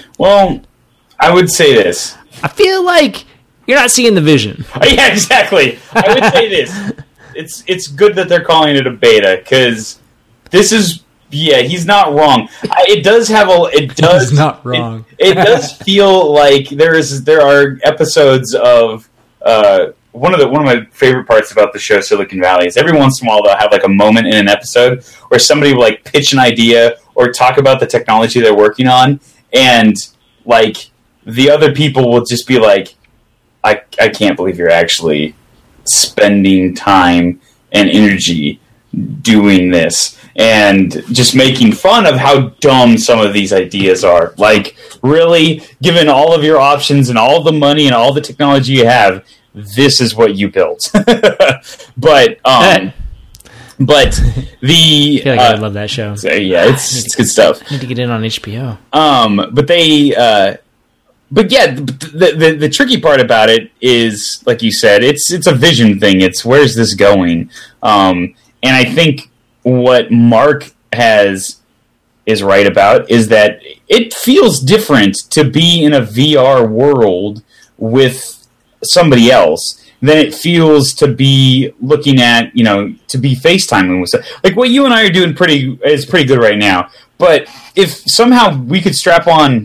Well, I would say this. I feel like you're not seeing the vision. Yeah, exactly. I would say this. It's it's good that they're calling it a beta, because this is, yeah, he's not wrong. I, it does have a, it does, he's not wrong. It, it does feel like there is, there are episodes of, uh, one of the, one of my favorite parts about the show Silicon Valley is every once in a while they'll have like a moment in an episode where somebody will like pitch an idea or talk about the technology they're working on, and like the other people will just be like, I, I can't believe you're actually spending time and energy doing this, and just making fun of how dumb some of these ideas are. Like, really, given all of your options and all the money and all the technology you have, this is what you built. but um but the I feel like uh, I would love that show. So, yeah, it's it's good stuff. I need to get in on H B O. Um, but they, uh, but yeah, the, the the the tricky part about it is, like you said, it's it's a vision thing. It's where's this going? Um, and I think what Mark has is right about is that it feels different to be in a V R world with somebody else than it feels to be looking at, you know, to be FaceTiming with stuff. Like what you and I are doing pretty is pretty good right now. But if somehow we could strap on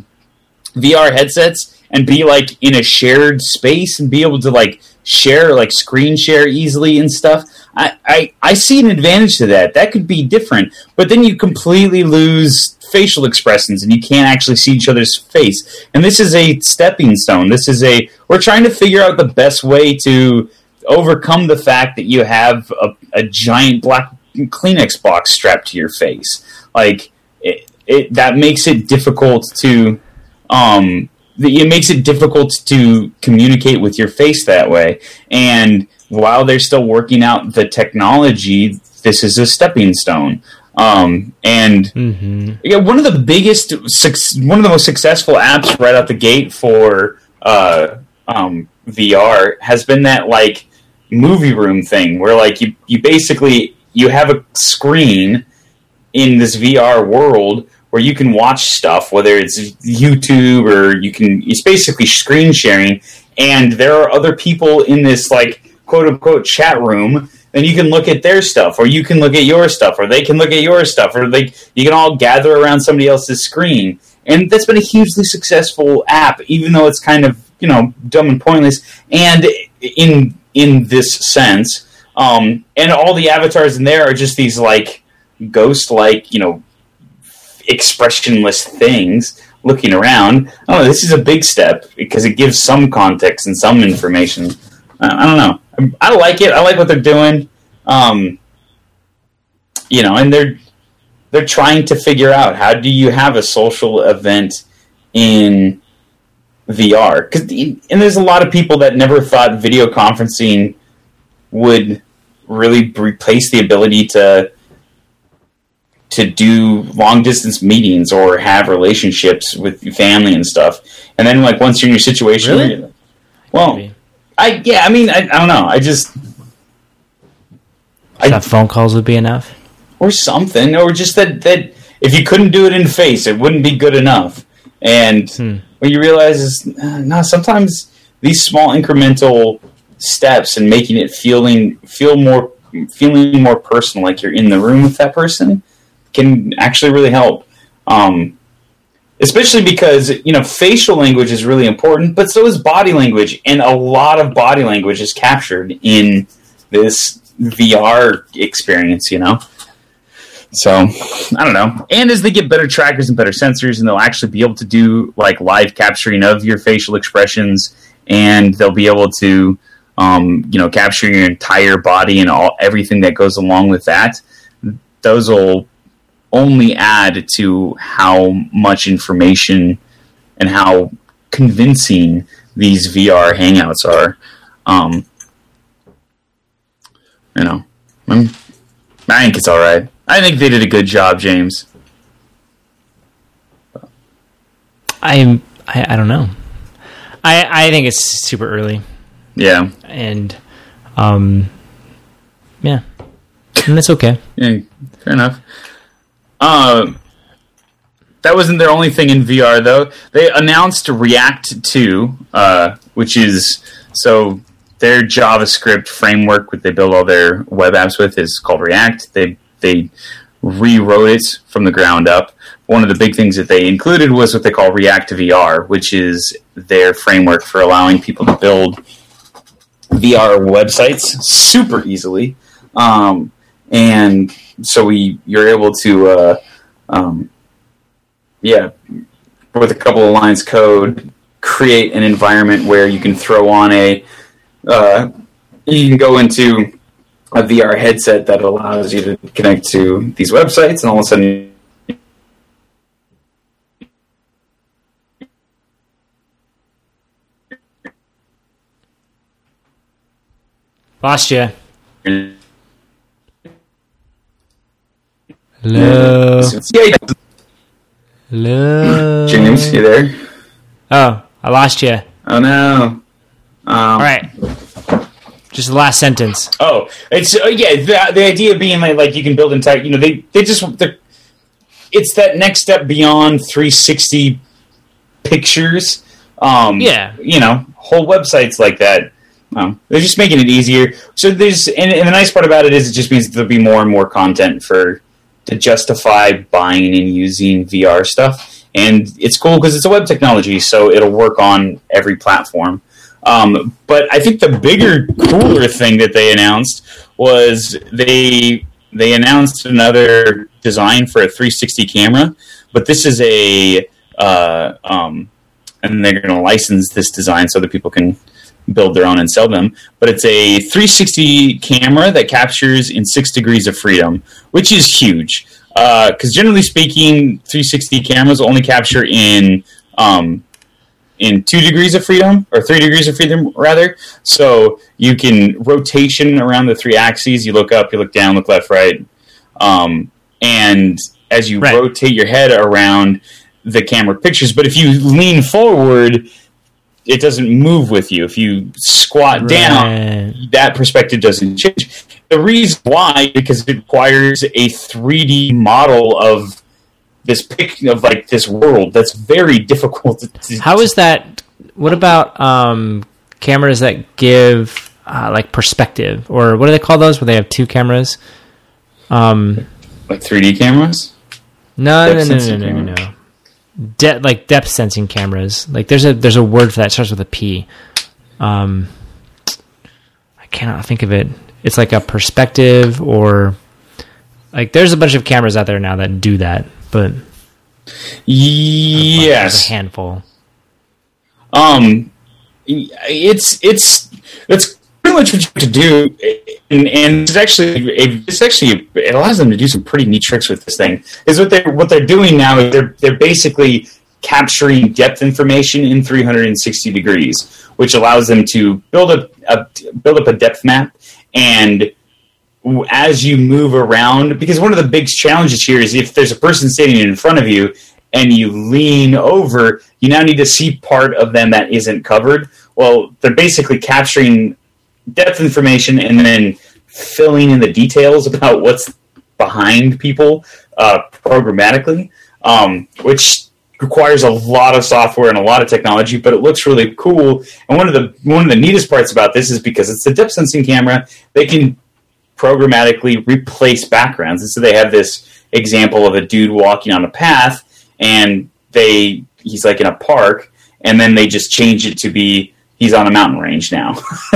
V R headsets and be like in a shared space and be able to like share, like screen share easily and stuff, I, I, I see an advantage to that. That could be different. But then you completely lose facial expressions and you can't actually see each other's face. And this is a stepping stone. This is a, we're trying to figure out the best way to overcome the fact that you have a, a giant black Kleenex box strapped to your face. Like it, it that makes it difficult to, um, it makes it difficult to communicate with your face that way. And while they're still working out the technology, this is a stepping stone. Um, and mm-hmm. yeah, one of the biggest, one of the most successful apps right out the gate for uh, um, V R has been that like movie room thing where like you, you basically you have a screen in this V R world where you can watch stuff, whether it's YouTube or you can, it's basically screen sharing, and there are other people in this like quote unquote chat room. And you can look at their stuff, or you can look at your stuff, or they can look at your stuff, or they you can all gather around somebody else's screen. And that's been a hugely successful app, even though it's kind of, you know, dumb and pointless. And in in this sense, um, and all the avatars in there are just these like ghost-like, you know, expressionless things looking around. Oh, this is a big step because it gives some context and some information. I, I don't know. I like it. I like what they're doing. Um, you know, and they're they're trying to figure out how do you have a social event in V R? Cause, and there's a lot of people that never thought video conferencing would really replace the ability to to do long distance meetings or have relationships with your family and stuff. And then, like, once you're in your situation, really? you're, well. Maybe. I yeah, I mean, I, I don't know. I just I thought phone calls would be enough, or something, or just that, that if you couldn't do it in face, it wouldn't be good enough. And hmm. what you realize is, uh, no, sometimes these small incremental steps and making it feeling feel more feeling more personal, like you're in the room with that person, can actually really help. Um, Especially because, you know, facial language is really important, but so is body language. And a lot of body language is captured in this V R experience, you know? So, I don't know. And as they get better trackers and better sensors, and they'll actually be able to do, like, live capturing of your facial expressions, and they'll be able to, um, you know, capture your entire body and all everything that goes along with that, those will only add to how much information and how convincing these V R hangouts are. Um, you know, I'm, I think it's all right. I think they did a good job, James. I'm, I, I don't know. I, I think it's super early. Yeah. And, um, yeah. And that's okay. Yeah, fair enough. Uh, that wasn't their only thing in V R though. They announced React two, uh, which is so their JavaScript framework, what they build all their web apps with, is called React. They they rewrote it from the ground up. One of the big things that they included was what they call React V R, which is their framework for allowing people to build V R websites super easily. Um, and so we you're able to, uh, um, yeah, with a couple of lines code, create an environment where you can throw on a, uh, you can go into a V R headset that allows you to connect to these websites, and all of a sudden lost you. Hello. Hello. James, you there? Oh, I lost you. Oh no. Um, All right. Just the last sentence. Oh, it's uh, yeah. The, the idea being like, like you can build entire. You know, they they just it's that next step beyond three sixty pictures. Um, yeah. You know, whole websites like that. Um, they're just making it easier. So there's and, and the nice part about it is it just means there'll be more and more content for to justify buying and using V R stuff. And it's cool because it's a web technology, so it'll work on every platform. Um, but I think the bigger, cooler thing that they announced was they they announced another design for a three sixty camera. But this is a uh, um, and they're going to license this design so that people can build their own and sell them. But it's a three sixty camera that captures in six degrees of freedom, which is huge. Because uh, generally speaking, three sixty cameras only capture in um, in two degrees of freedom, or three degrees of freedom, rather. So you can rotation around the three axes. You look up, you look down, look left, right. Um, and as you right. rotate your head around, the camera pictures. But if you lean forward, it doesn't move with you. If you squat right. down, that perspective doesn't change. The reason why, because it requires a three D model of this pic of like this world that's very difficult to, to How is that? What about um, cameras that give uh, like perspective, or what do they call those? Where they have two cameras? Um, like three D cameras? No, no, no, no, no, no, no. De- like depth sensing cameras. Like there's a there's a word for that. It starts with a P. Um, I cannot think of it. It's like a perspective, or like there's a bunch of cameras out there now that do that, but yes, there's a handful. Um, it's it's it's pretty much what you have to do, and, and it's actually it's actually it allows them to do some pretty neat tricks with this thing. Is what they what they're doing now is they're they're basically capturing depth information in three hundred sixty degrees, which allows them to build a, a build up a depth map. And as you move around, because one of the big challenges here is if there's a person standing in front of you and you lean over, you now need to see part of them that isn't covered. Well, they're basically capturing depth information and then filling in the details about what's behind people uh, programmatically, um, which requires a lot of software and a lot of technology, but it looks really cool. And one of the one of the neatest parts about this is because it's a depth sensing camera, they can programmatically replace backgrounds. And so they have this example of a dude walking on a path, and they he's like in a park, and then they just change it to be he's on a mountain range now,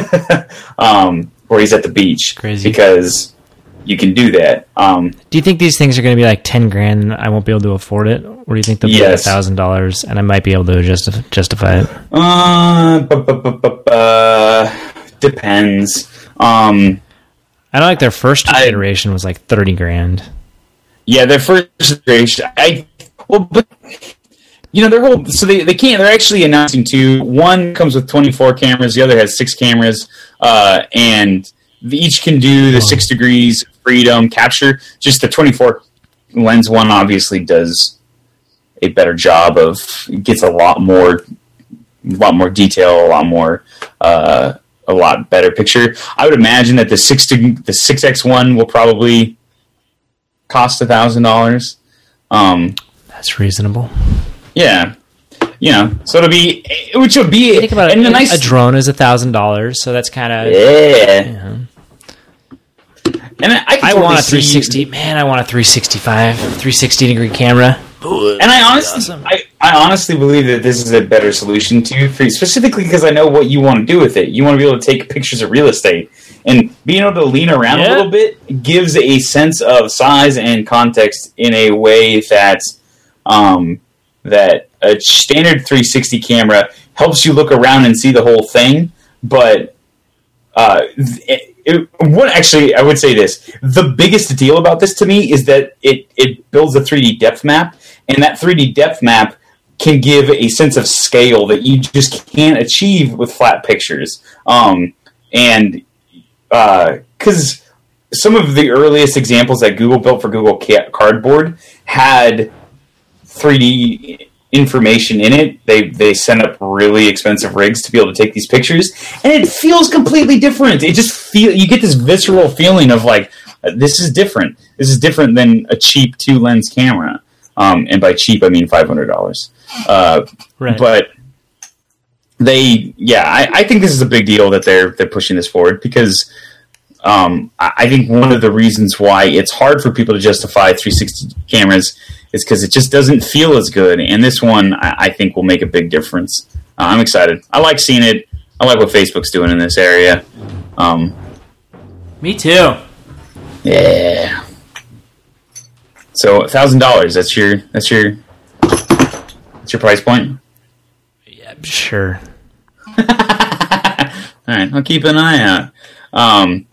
um, or he's at the beach. Crazy. Because you can do that. Um, do you think these things are going to be like ten grand and I won't be able to afford it? Or do you think they'll be yes. like a thousand dollars and I might be able to justify, justify it? Uh, bu- bu- bu- bu- uh, depends. Um, I know like their first I, iteration was like thirty grand. Yeah, their first iteration. I, well, but, you know, their whole, so they, they can't, they're actually announcing two. One comes with twenty-four cameras, the other has six cameras, uh, and each can do the oh. six degrees freedom capture. Just the twenty-four lens one obviously does a better job of gets a lot more, a lot more detail, a lot more, uh, a lot better picture. I would imagine that the six the six X one will probably cost a thousand dollars. Um, That's reasonable. Yeah. You know, so it'll be, which will be, think about and it, the nice, a drone is a thousand dollars, so that's kind of yeah. You know. And I, I, I want a three sixty. Man, I want a three sixty-five, three sixty degree camera. And I honestly, awesome. I, I honestly believe that this is a better solution to, for specifically because I know what you want to do with it. You want to be able to take pictures of real estate, and being able to lean around yeah. a little bit gives a sense of size and context in a way that, um, that a standard three sixty camera helps you look around and see the whole thing. But uh, it, it, what actually, I would say this: the biggest deal about this to me is that it it builds a three D depth map. And that three D depth map can give a sense of scale that you just can't achieve with flat pictures. Um, and because uh, some of the earliest examples that Google built for Google Cardboard had three D information in it. They they sent up really expensive rigs to be able to take these pictures, and it feels completely different. It just feel you get this visceral feeling of like, this is different. This is different than a cheap two lens camera. Um, and by cheap, I mean five hundred dollars. Uh, right. But they, yeah, I, I think this is a big deal that they're they're pushing this forward because um, I, I think one of the reasons why it's hard for people to justify three sixty cameras is because it just doesn't feel as good. And this one, I, I think, will make a big difference. Uh, I'm excited. I like seeing it. I like what Facebook's doing in this area. Um, Me too. Yeah. So a thousand dollars. That's your. That's your. That's your price point. Yeah, sure. All right, I'll keep an eye out. Um,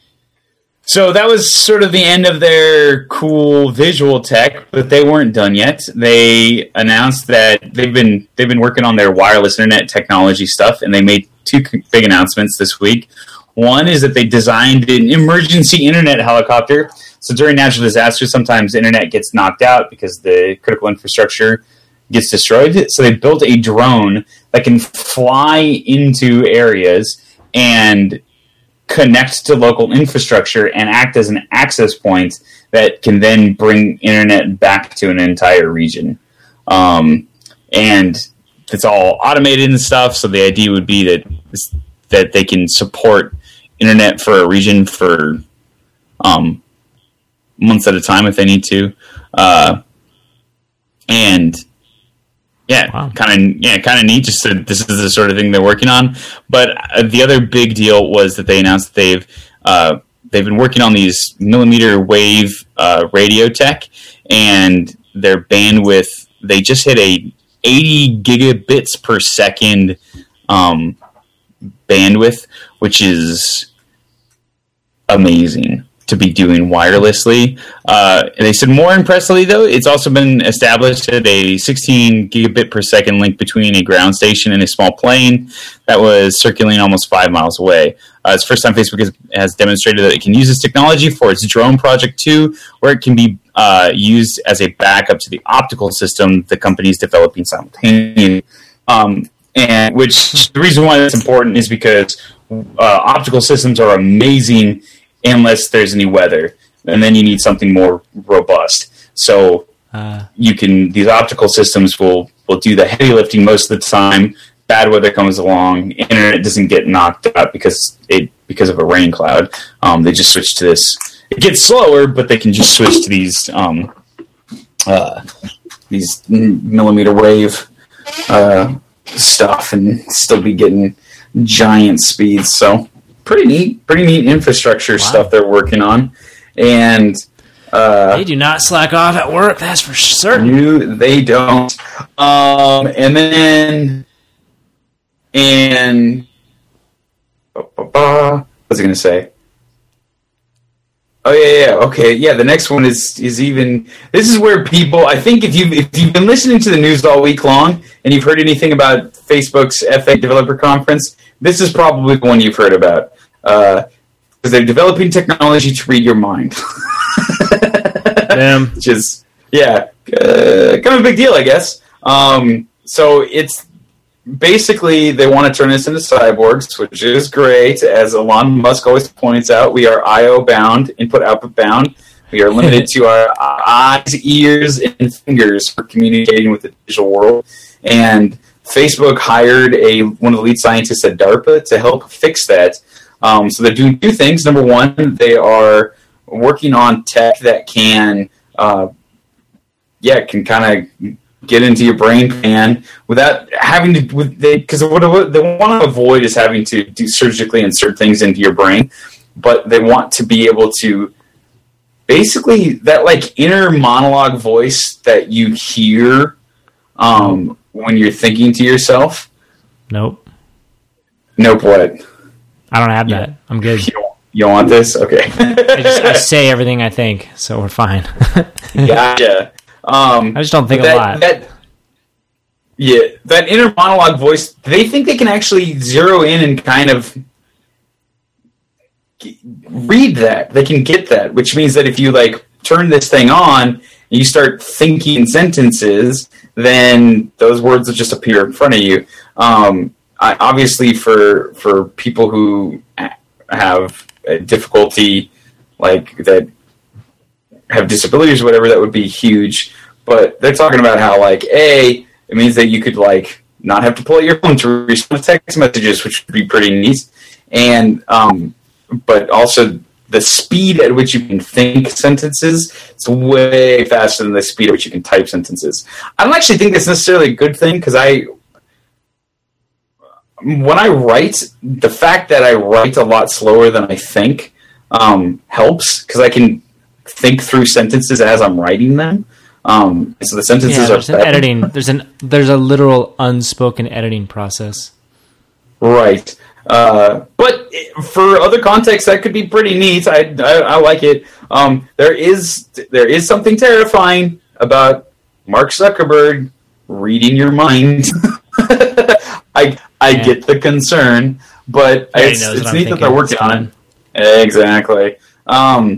so that was sort of the end of their cool visual tech, but they weren't done yet. They announced that they've been they've been working on their wireless internet technology stuff, and they made two big announcements this week. One is that they designed an emergency internet helicopter. So during natural disasters, sometimes internet gets knocked out because the critical infrastructure gets destroyed. So they built a drone that can fly into areas and connect to local infrastructure and act as an access point that can then bring internet back to an entire region. Um, and it's all automated and stuff. So the idea would be that that they can support internet for a region for um, months at a time if they need to, uh, and yeah, wow. kind of yeah, kind of neat. Just to, this is the sort of thing they're working on. But uh, the other big deal was that they announced that they've uh, they've been working on these millimeter wave uh, radio tech, and their bandwidth. They just hit a eighty gigabits per second um, bandwidth, which is amazing to be doing wirelessly. Uh, they said more impressively, though, it's also been established at a sixteen gigabit per second link between a ground station and a small plane that was circulating almost five miles away. Uh, it's the first time Facebook has, has demonstrated that it can use this technology for its drone project too, where it can be uh, used as a backup to the optical system the company is developing simultaneously. Um, and which the reason why that's important is because uh, optical systems are amazing unless there's any weather, and then you need something more robust. So uh, you can these optical systems will will do the heavy lifting most of the time. Bad weather comes along, internet doesn't get knocked out because it because of a rain cloud. Um, they just switch to this. It gets slower, but they can just switch to these um, uh, these millimeter wave uh, stuff and still be getting giant speeds. So. Pretty neat, pretty neat infrastructure wow. stuff they're working on, and uh, they do not slack off at work. That's for certain. You, they don't. Um, and then, and what was I going to say? Oh yeah, yeah, okay, yeah. The next one is is even. This is where people. I think if you if you've been listening to the news all week long and you've heard anything about Facebook's F A Developer Conference, this is probably the one you've heard about. Because uh, they're developing technology to read your mind. Damn. Which is, yeah, uh, kind of a big deal, I guess. Um, so it's basically, they want to turn this into cyborgs, which is great. As Elon Musk always points out, we are I O bound, input-output bound. We are limited to our eyes, ears, and fingers for communicating with the digital world. And Facebook hired a one of the lead scientists at DARPA to help fix that. Um, so they're doing two things. Number one, they are working on tech that can, uh, yeah, can kind of get into your brain pan without having to, with they, because what they want to avoid is having to do surgically insert things into your brain, but they want to be able to basically that like inner monologue voice that you hear um, when you're thinking to yourself. Nope. Nope. What? I don't have that. I'm good. You don't, you don't want this? Okay. I just I say everything I think, so we're fine. Gotcha. Um, I just don't think that, a lot. That, yeah, that inner monologue voice, they think they can actually zero in and kind of read that. They can get that, which means that if you like turn this thing on and you start thinking sentences, then those words will just appear in front of you. Um, I, obviously, for for people who have a difficulty, like that have disabilities or whatever, that would be huge. But they're talking about how, like, A, it means that you could, like, not have to pull out your phone to respond to text messages, which would be pretty neat. And, um, but also the speed at which you can think sentences, it's way faster than the speed at which you can type sentences. I don't actually think that's necessarily a good thing, because I, when I write, the fact that I write a lot slower than I think um, helps, because I can think through sentences as I'm writing them. Um, so the sentences yeah, are there's an editing. There's an there's a literal unspoken editing process. Right, uh, but for other contexts, that could be pretty neat. I I, I like it. Um, there is there is something terrifying about Mark Zuckerberg reading your mind. I I yeah. get the concern, but Yeah, it's, it's neat that they're working on it. Exactly. Um,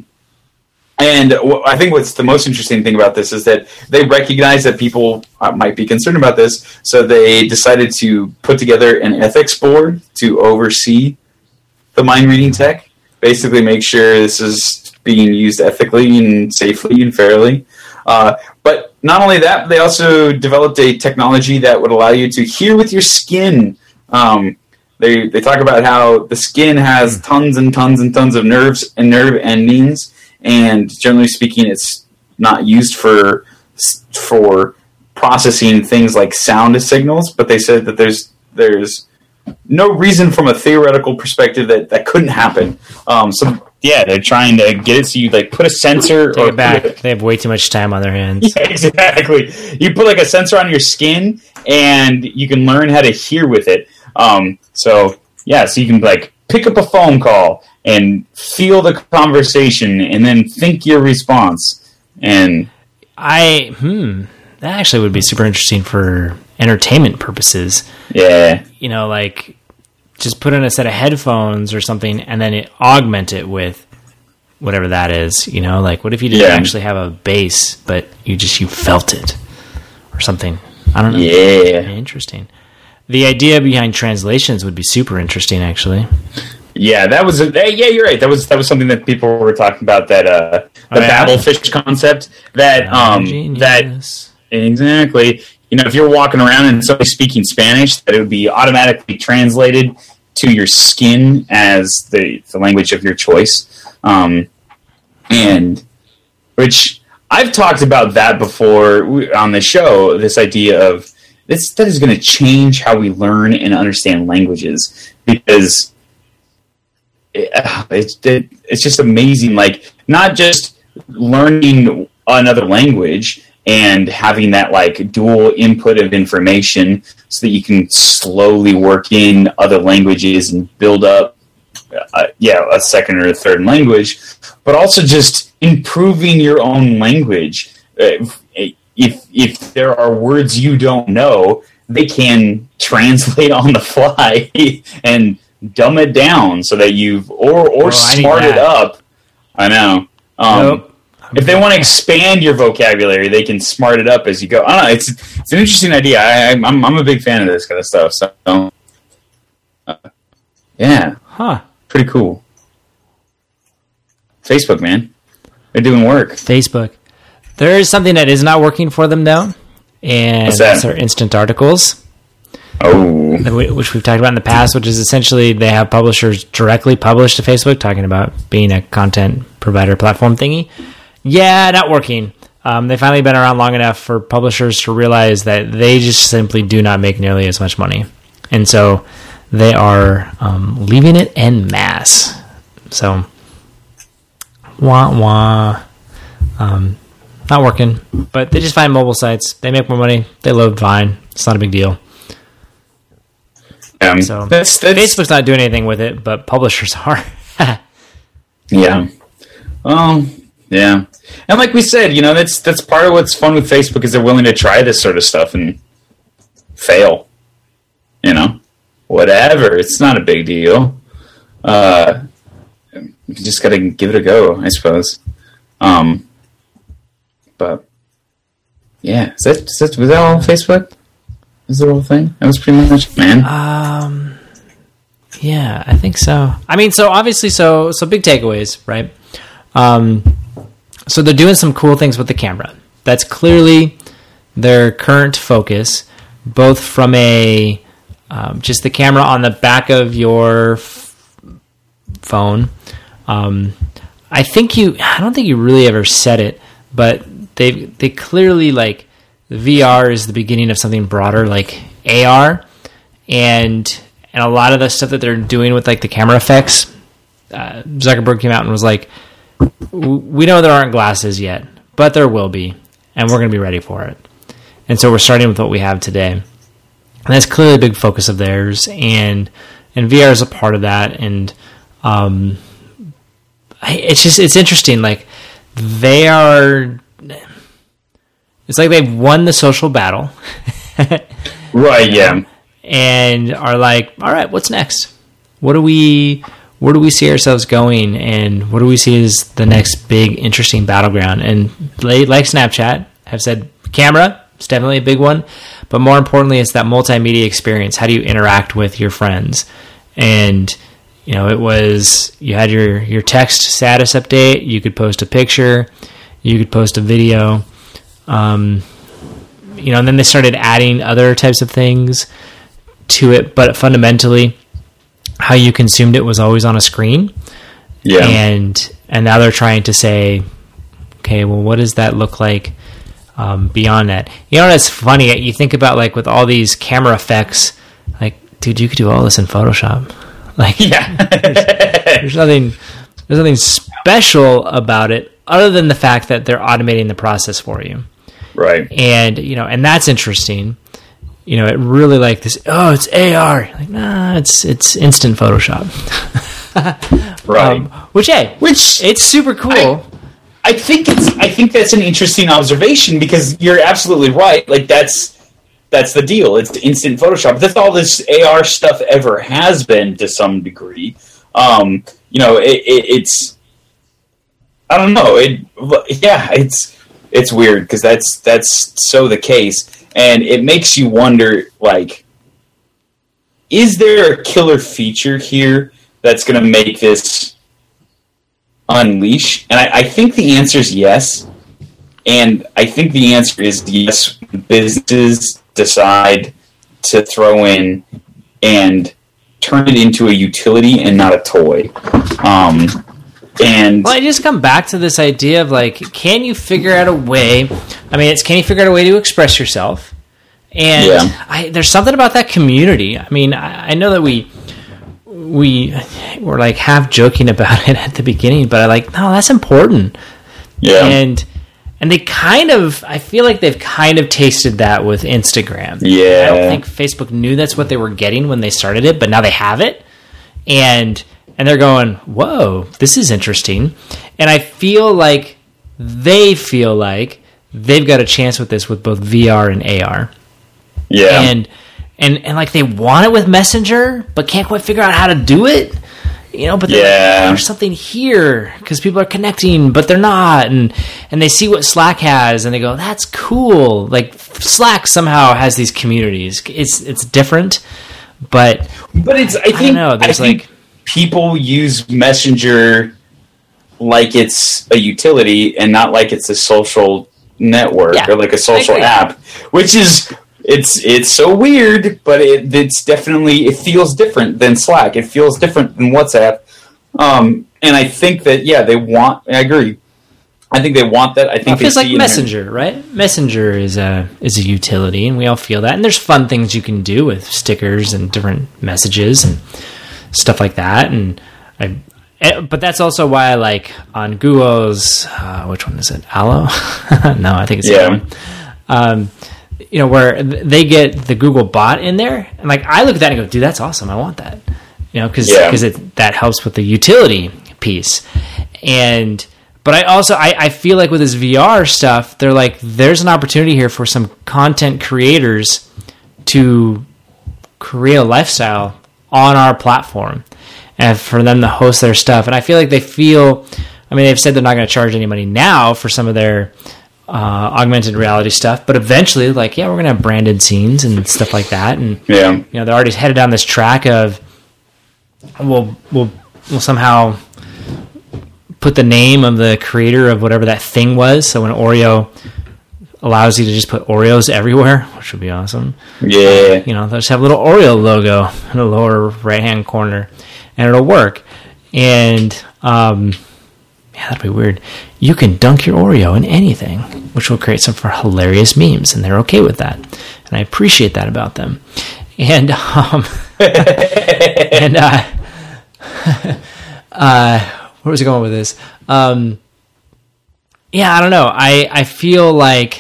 And I think what's the most interesting thing about this is that they recognize that people might be concerned about this, so they decided to put together an ethics board to oversee the mind reading tech, basically make sure this is being used ethically and safely and fairly. Uh, but not only that, they also developed a technology that would allow you to hear with your skin. Um, they they talk about how the skin has tons and tons and tons of nerves and nerve endings. And generally speaking, it's not used for for processing things like sound signals. But they said that there's there's no reason from a theoretical perspective that that couldn't happen. Um, so yeah, they're trying to get it so you like put a sensor Take or it back. They have way too much time on their hands. Yeah, exactly. You put like a sensor on your skin, and you can learn how to hear with it. Um, so yeah, so you can like pick up a phone call and feel the conversation, and then think your response. And I, hmm, that actually would be super interesting for entertainment purposes. Yeah. You know, like, just put in a set of headphones or something, and then it augment it with whatever that is. You know, like, what if you didn't Yeah. actually have a bass, but you just, you felt it or something? I don't know. Yeah. Interesting. The idea behind translations would be super interesting, actually. Yeah, that was a, yeah, you're right. That was that was something that people were talking about, that uh the Oh, yeah? Babelfish concept, that um Genius. that exactly. You know, if you're walking around and somebody's speaking Spanish, that it would be automatically translated to your skin as the the language of your choice. Um and which I've talked about that before on the show, this idea of this that is going to change how we learn and understand languages, because It's it, it's just amazing. Like, not just learning another language and having that like dual input of information, so that you can slowly work in other languages and build up, uh, yeah, a second or a third language, but also just improving your own language. If if, if there are words you don't know, they can translate on the fly and dumb it down so that you've or or Oh, I smart need it that. up. I know. Um, Nope. If they want to expand your vocabulary, they can smart it up as you go. I don't know. It's it's an interesting idea. I, I'm I'm a big fan of this kind of stuff. So uh, yeah, Huh. pretty cool. Facebook, man. They're doing work. Facebook. There is something that is not working for them, though, and What's that? that's their instant articles, Oh, which we've talked about in the past, which is essentially they have publishers directly publish to Facebook, talking about being a content provider platform thingy. Yeah, not working. Um, they've finally been around long enough for publishers to realize that they just simply do not make nearly as much money. And so they are um, leaving it en masse. So, wah, wah. Um, not working. But they just find mobile sites. They make more money. They load fine. It's not a big deal. um, So that's, that's Facebook's not doing anything with it, but publishers are. yeah. Um, yeah. And like we said, you know, that's that's part of what's fun with Facebook is they're willing to try this sort of stuff and fail. You know, whatever. It's not a big deal. Uh, you just got to give it a go, I suppose. Um, but yeah, is that, is that was that all Facebook? Is the whole thing? That was pretty much it, man. Um, yeah, I think so. I mean, so obviously, so so big takeaways, right? Um, so they're doing some cool things with the camera. That's clearly their current focus, both from a um, just the camera on the back of your f- phone. Um, I think you. I don't think you really ever said it, but they they clearly like V R is the beginning of something broader, like A R, and and a lot of the stuff that they're doing with like the camera effects. Uh, Zuckerberg came out and was like, "We know there aren't glasses yet, but there will be, and we're going to be ready for it." And so we're starting with what we have today, and that's clearly a big focus of theirs, and and V R is a part of that. And um, it's just it's interesting, like they are. It's like they've won the social battle. Right, yeah. And are like, all right, what's next? What do we, where do we see ourselves going? And what do we see as the next big, interesting battleground? And they, like Snapchat, have said camera is definitely a big one. But more importantly, it's that multimedia experience. How do you interact with your friends? And, you know, it was, you had your, your text status update. You could post a picture. You could post a video. Um, you know, and then they started adding other types of things to it, but fundamentally, how you consumed it was always on a screen. Yeah. And and now they're trying to say, okay, well, what does that look like um, beyond that? You know, that's funny. You think about like with all these camera effects, like, dude, you could do all this in Photoshop. Like, Yeah. there's, there's nothing, there's nothing special about it other than the fact that they're automating the process for you. Right. And, you know, and that's interesting. You know, it really like this, oh, it's A R. Like, nah, it's it's instant Photoshop. Right. Um, which, hey, Which it's super cool. I, I think it's I think that's an interesting observation because you're absolutely right. Like that's that's the deal. It's instant Photoshop. That's all this A R stuff ever has been to some degree. Um, you know, it, it, it's I don't know. It yeah, it's it's weird because that's that's so the case, and it makes you wonder. Like, is there a killer feature here that's going to make this unleash? And I, I think the answer is yes. And I think the answer is yes. Businesses decide to throw in and turn it into a utility and not a toy. Um, and Well, I just come back to this idea of like, can you figure out a way? I mean, it's can you figure out a way to express yourself? And Yeah. I, there's something about that community. I mean, I, I know that we we were like half joking about it at the beginning, but I like, no, that's important. yeah, And and they kind of, I feel like they've kind of tasted that with Instagram. Yeah. I don't think Facebook knew that's what they were getting when they started it, but now they have it. And and they're going, whoa, this is interesting. And I feel like they feel like they've got a chance with this with both V R and A R. yeah. And and and like they want it with Messenger, but can't quite figure out how to do it. You know, but they're Yeah. like, there's something here because people are connecting, but they're not. And and they see what Slack has, and they go, "That's cool." Like Slack somehow has these communities. It's it's different, but But it's I I don't think know. I There's think like people use Messenger like it's a utility and not like it's a social network Yeah, or like a social I agree. app, which is it's it's so weird, but it, it's definitely it feels different than Slack. It feels different than WhatsApp, um, and I think that yeah, they want. I agree. I think they want that. I think Well, it feels they like see in Messenger, right? Messenger is a is a utility, and we all feel that. And there's fun things you can do with stickers and different messages and stuff like that. And I, eh, but that's also why I like on Google's uh, which one is it? Allo? No, I think it's Yeah. that one. Um, you know, where they get the Google bot in there, and like I look at that and go, "Dude, that's awesome! I want that." You know, because Yeah. because it that helps with the utility piece, and. But I also, I, I feel like with this V R stuff, they're like, there's an opportunity here for some content creators to create a lifestyle on our platform and for them to host their stuff. And I feel like they feel, I mean, they've said they're not going to charge any money now for some of their uh, augmented reality stuff, but eventually, like, yeah, we're going to have branded scenes and stuff like that. And, Yeah. you know, they're already headed down this track of, we'll, we'll, we'll somehow put the name of the creator of whatever that thing was. So when Oreo allows you to just put Oreos everywhere, which would be awesome. Yeah. You know, they'll just have a little Oreo logo in the lower right-hand corner, and it'll work. And, um, yeah, that'd be weird. You can dunk your Oreo in anything, which will create some for hilarious memes, and they're okay with that. And I appreciate that about them. And, um, and, uh, uh, where was I going with this? Um, yeah, I don't know. I, I feel like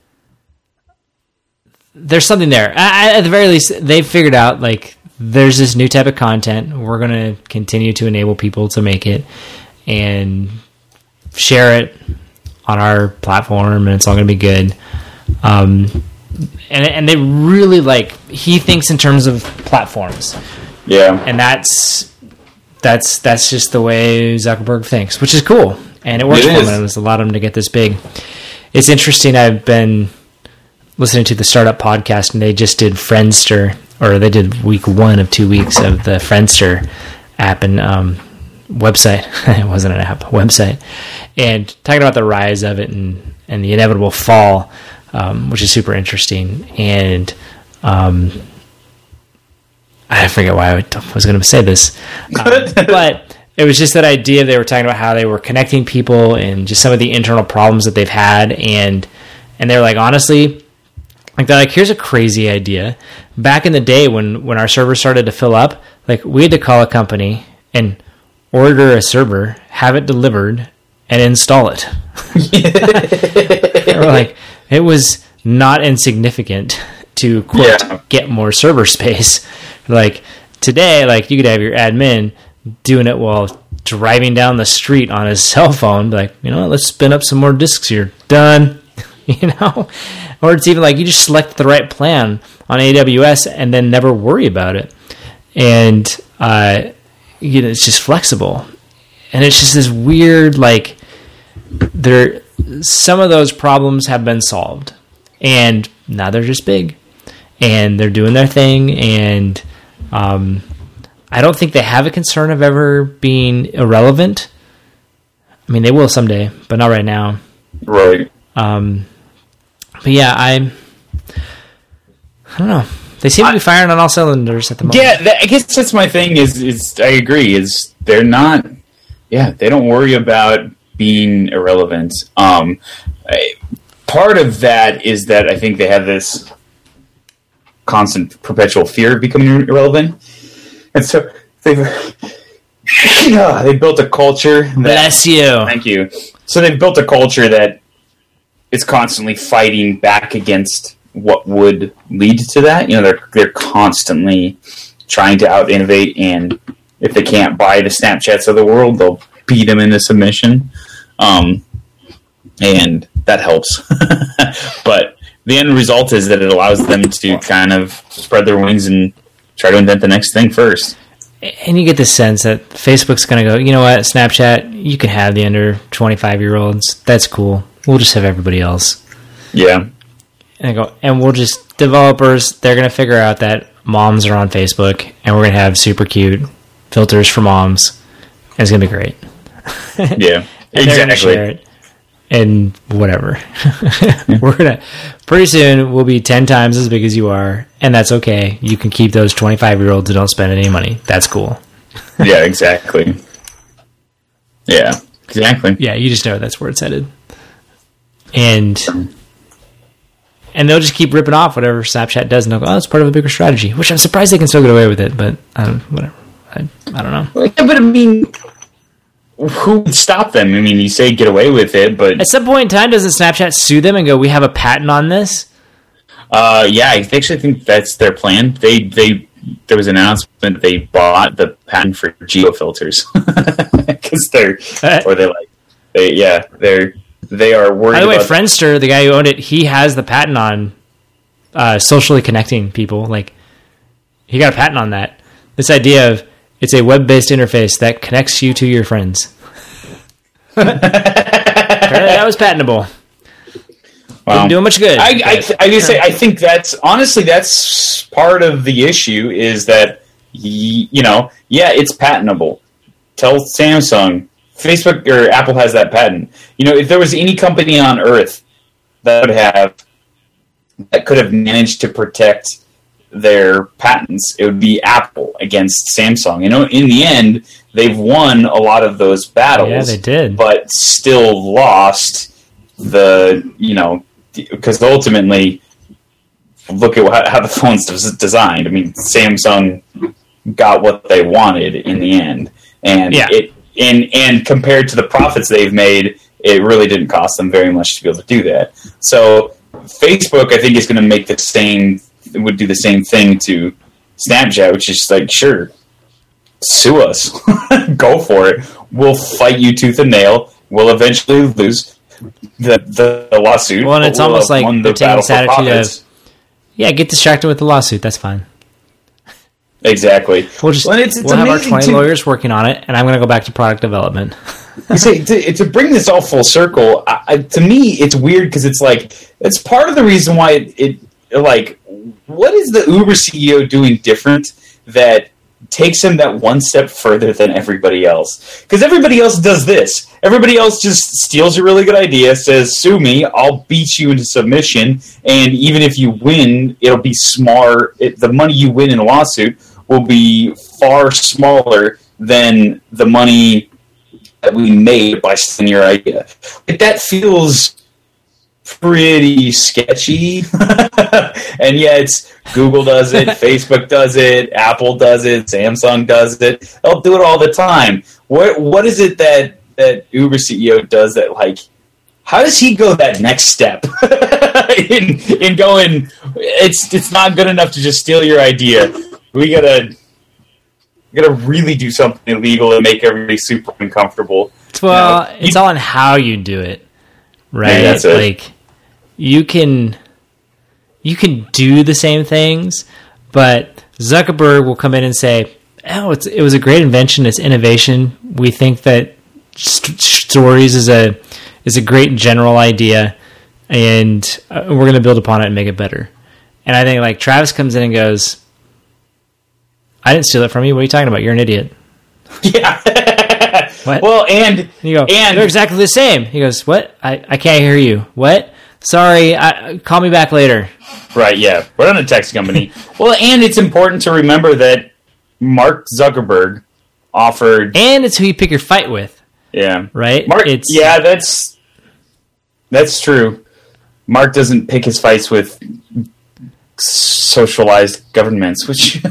there's something there. I, at the very least, they've figured out, like, there's this new type of content. We're going to continue to enable people to make it and share it on our platform, and it's all going to be good. Um, and, and they really, like, he thinks in terms of platforms. Yeah. And that's... That's that's just the way Zuckerberg thinks, which is cool, and it works It for is. him. And it's allowed him to get this big. It's interesting. I've been listening to the Startup Podcast, and they just did Friendster, or they did week one of two weeks of the Friendster app and um, website. It wasn't an app, website, and talking about the rise of it and and the inevitable fall, um, which is super interesting. And um, I forget why I was going to say this, um, but it was just that idea. They were talking about how they were connecting people and just some of the internal problems that they've had, and and they're like, honestly, like they're like, here's a crazy idea. Back in the day when when our server started to fill up, like we had to call a company and order a server, have it delivered, and install it. They were like, it was not insignificant to quote Yeah. get more server space. Like today, like you could have your admin doing it while driving down the street on his cell phone, be like, you know what, let's spin up some more disks here. Done. You know? Or it's even like you just select the right plan on A W S and then never worry about it. And uh, you know, it's just flexible. And it's just this weird, like, there some of those problems have been solved. And now they're just big. And they're doing their thing, and um, I don't think they have a concern of ever being irrelevant. I mean, they will someday, but not right now. Right. Um, but yeah, I, I don't know. They seem to be firing on all cylinders at the moment. Yeah, that, I guess that's my thing. Is is I agree. Is they're not. Yeah, they don't worry about being irrelevant. Um, I, part of that is that I think they have this constant, perpetual fear of becoming irrelevant, and so they've yeah, they built a culture. That, Bless you. Thank you. So they've built a culture that is constantly fighting back against what would lead to that. You know, they're they're constantly trying to out innovate, and if they can't buy the Snapchats of the world, they'll beat them into submission, um, and that helps. But the end result is that it allows them to kind of spread their wings and try to invent the next thing first. And you get the sense that Facebook's going to go, you know what, Snapchat, you can have the under twenty-five-year-olds. That's cool. We'll just have everybody else. Yeah. And I go, and we'll just, developers, they're going to figure out that moms are on Facebook, and we're going to have super cute filters for moms, and it's going to be great. Yeah, and they're gonna share exactly. it, and whatever. We're gonna pretty soon we'll be ten times as big as you are, and that's okay. You can keep those twenty-five year olds who don't spend any money. That's cool. Yeah, exactly. Yeah, exactly. Yeah, you just know that's where it's headed, and and they'll just keep ripping off whatever Snapchat does, and they'll go, "Oh, it's part of a bigger strategy." Which I'm surprised they can still get away with it, but um, whatever. I, I don't know. Yeah, but I mean, who would stop them? I mean, you say get away with it, but At some point in time, doesn't Snapchat sue them and go, "We have a patent on this"? uh, yeah, I actually think that's their plan. They they there was an announcement they bought the patent for geofilters because they're or they like they yeah they're they are worried. By the way, about Friendster, the guy who owned it, he has the patent on uh, socially connecting people. Like, he got a patent on that. This idea of it's a web-based interface that connects you to your friends. Apparently that was patentable. Wow. Didn't do much good. I, I, but- I just say I think that's honestly that's part of the issue is that y- you know yeah it's patentable. Tell Samsung, Facebook or Apple has that patent. You know if there was any company on Earth that would have that could have managed to protect their patents, it would be Apple against Samsung. You know in the end they've won a lot of those battles. Yeah, they did. But still lost the you know. Because ultimately, look at how, how the phone's des- designed. I mean, Samsung got what they wanted in the end, and Yeah. it and and compared to the profits they've made, it really didn't cost them very much to be able to do that. So, Facebook, I think, is going to make the same would do the same thing to Snapchat, which is like, sure, sue us, go for it. We'll fight you tooth and nail. We'll eventually lose the the, the lawsuit. Well, and it's but we'll almost have like won they're the taking battle this for attitude of, profits. yeah, get distracted with the lawsuit. That's fine. Exactly. We'll just Well, it's, it's we'll have our amazing twenty to- lawyers working on it, and I'm going to go back to product development. You see, to, to bring this all full circle, I, I, to me, it's weird because it's like it's part of the reason why it, it like what is the Uber C E O doing different that takes him that one step further than everybody else? Because everybody else does this. Everybody else just steals a really good idea, says, "Sue me, I'll beat you into submission," and even if you win, it'll be smart. It, the money you win in a lawsuit will be far smaller than the money that we made by stealing your idea. Like, that feels pretty sketchy. And yeah, it's Google does it, Facebook does it, Apple does it, Samsung does it. They'll do it all the time. What what is it that that Uber C E O does that, like, how does he go that next step in in going, it's it's not good enough to just steal your idea. We gotta we gotta really do something illegal and make everybody super uncomfortable. Well, You know, it's you- all in how you do it, right? Yeah, that's it. Like, you can you can do the same things, but Zuckerberg will come in and say, "Oh, it's, it was a great invention. It's innovation. We think that st- stories is a is a great general idea, and uh, we're going to build upon it and make it better." And I think, like, Travis comes in and goes, "I didn't steal it from you. What are you talking about? You're an idiot." Yeah. What? Well, and And you go, and they're exactly the same. He goes, what? I, I can't hear you. What? Sorry, I, call me back later. right, yeah, we're not a text company. Well, and it's important to remember that Mark Zuckerberg offered, And it's who you pick your fight with, yeah, right? Mark, It's yeah, that's that's true. Mark doesn't pick his fights with socialized governments, which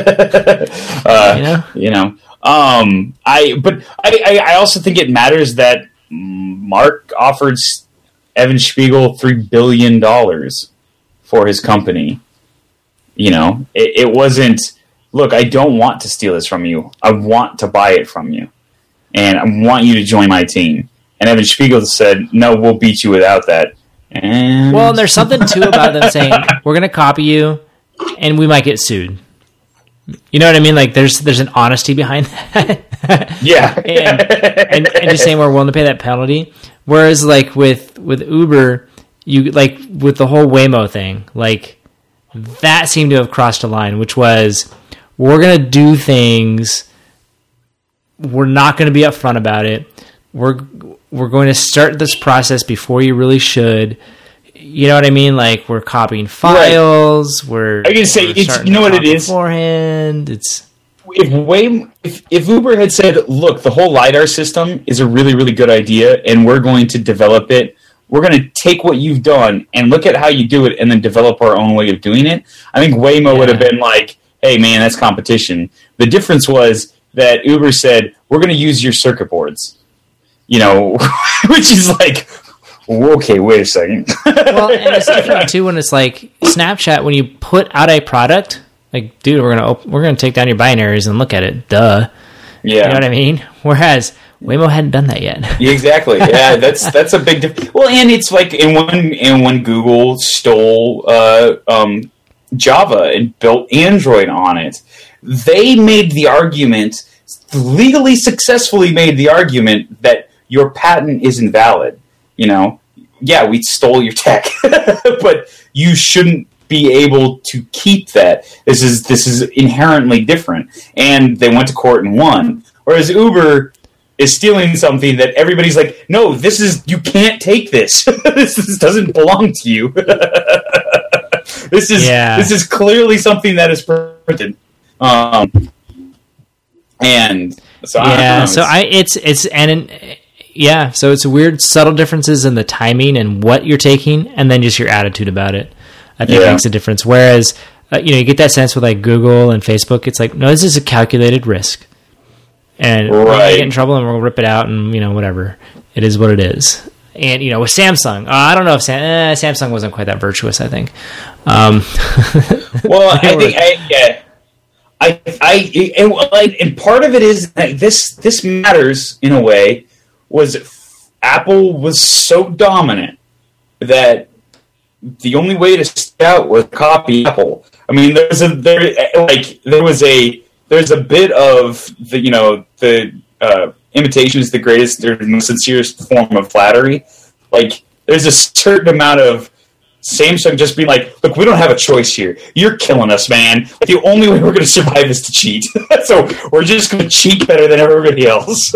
uh, You know? you know. Um, I but I, I, I also think it matters that Mark offered Evan Spiegel three billion dollars for his company. You know, it, it wasn't. Look, I don't want to steal this from you. I want to buy it from you, and I want you to join my team. And Evan Spiegel said, "No, we'll beat you without that." And Well, and there's something, too, about them saying, we're going to copy you, and we might get sued. You know what I mean? Like, there's there's an honesty behind that. yeah, and, and and just saying we're willing to pay that penalty. Whereas, like, with, with Uber, you like, with the whole Waymo thing, like, that seemed to have crossed a line, which was, we're going to do things, we're not going to be upfront about it. we're we're going to start this process before you really should. You know what I mean? Like we're copying files. Right. We're I can say it's you know what it is beforehand. It's if Waymo, if if Uber had said, "Look, the whole LiDAR system is a really really good idea, and we're going to develop it. We're going to take what you've done and look at how you do it, and then develop our own way of doing it." I think Waymo yeah. would have been like, "Hey, man, that's competition." The difference was that Uber said, "We're going to use your circuit boards." You know, which is like, okay, wait a second. Well, and it's different too when it's like Snapchat. When you put out a product, like, dude, we're gonna op- we're gonna take down your binaries and look at it. Duh. Yeah. You know what I mean? Whereas Waymo hadn't done that yet. Yeah, exactly. Yeah, that's that's a big difference. Well, and it's like in when and when Google stole uh, um, Java and built Android on it, they made the argument, legally successfully made the argument that your patent is invalid. You know, yeah, we stole your tech, but you shouldn't be able to keep that. This is this is inherently different, and they went to court and won. Whereas Uber is stealing something that everybody's like, no, this is you can't take this. this, this doesn't belong to you. this is yeah. this is clearly something that is printed. Um, and so yeah, I know, so I it's it's and. In, Yeah, so it's weird, subtle differences in the timing and what you're taking, and then just your attitude about it. I think yeah. makes a difference. Whereas, uh, you know, you get that sense with like Google and Facebook. It's like, no, this is a calculated risk, and right. we're gonna get in trouble, and we'll rip it out, and you know, whatever. It is what it is. And you know, with Samsung, uh, I don't know if Sam- eh, Samsung wasn't quite that virtuous. I think. Um, well, I think I, yeah. I, I, and, like, and part of it is that this this matters in a way. Was Apple was so dominant that the only way to stay out was copy Apple. I mean, there's a there like there was a there's a bit of the you know the uh, imitation is the greatest, the most sincerest form of flattery. Like there's a certain amount of Samsung just being like, look, we don't have a choice here. You're killing us, man. Like, the only way we're going to survive is to cheat. So we're just going to cheat better than everybody else.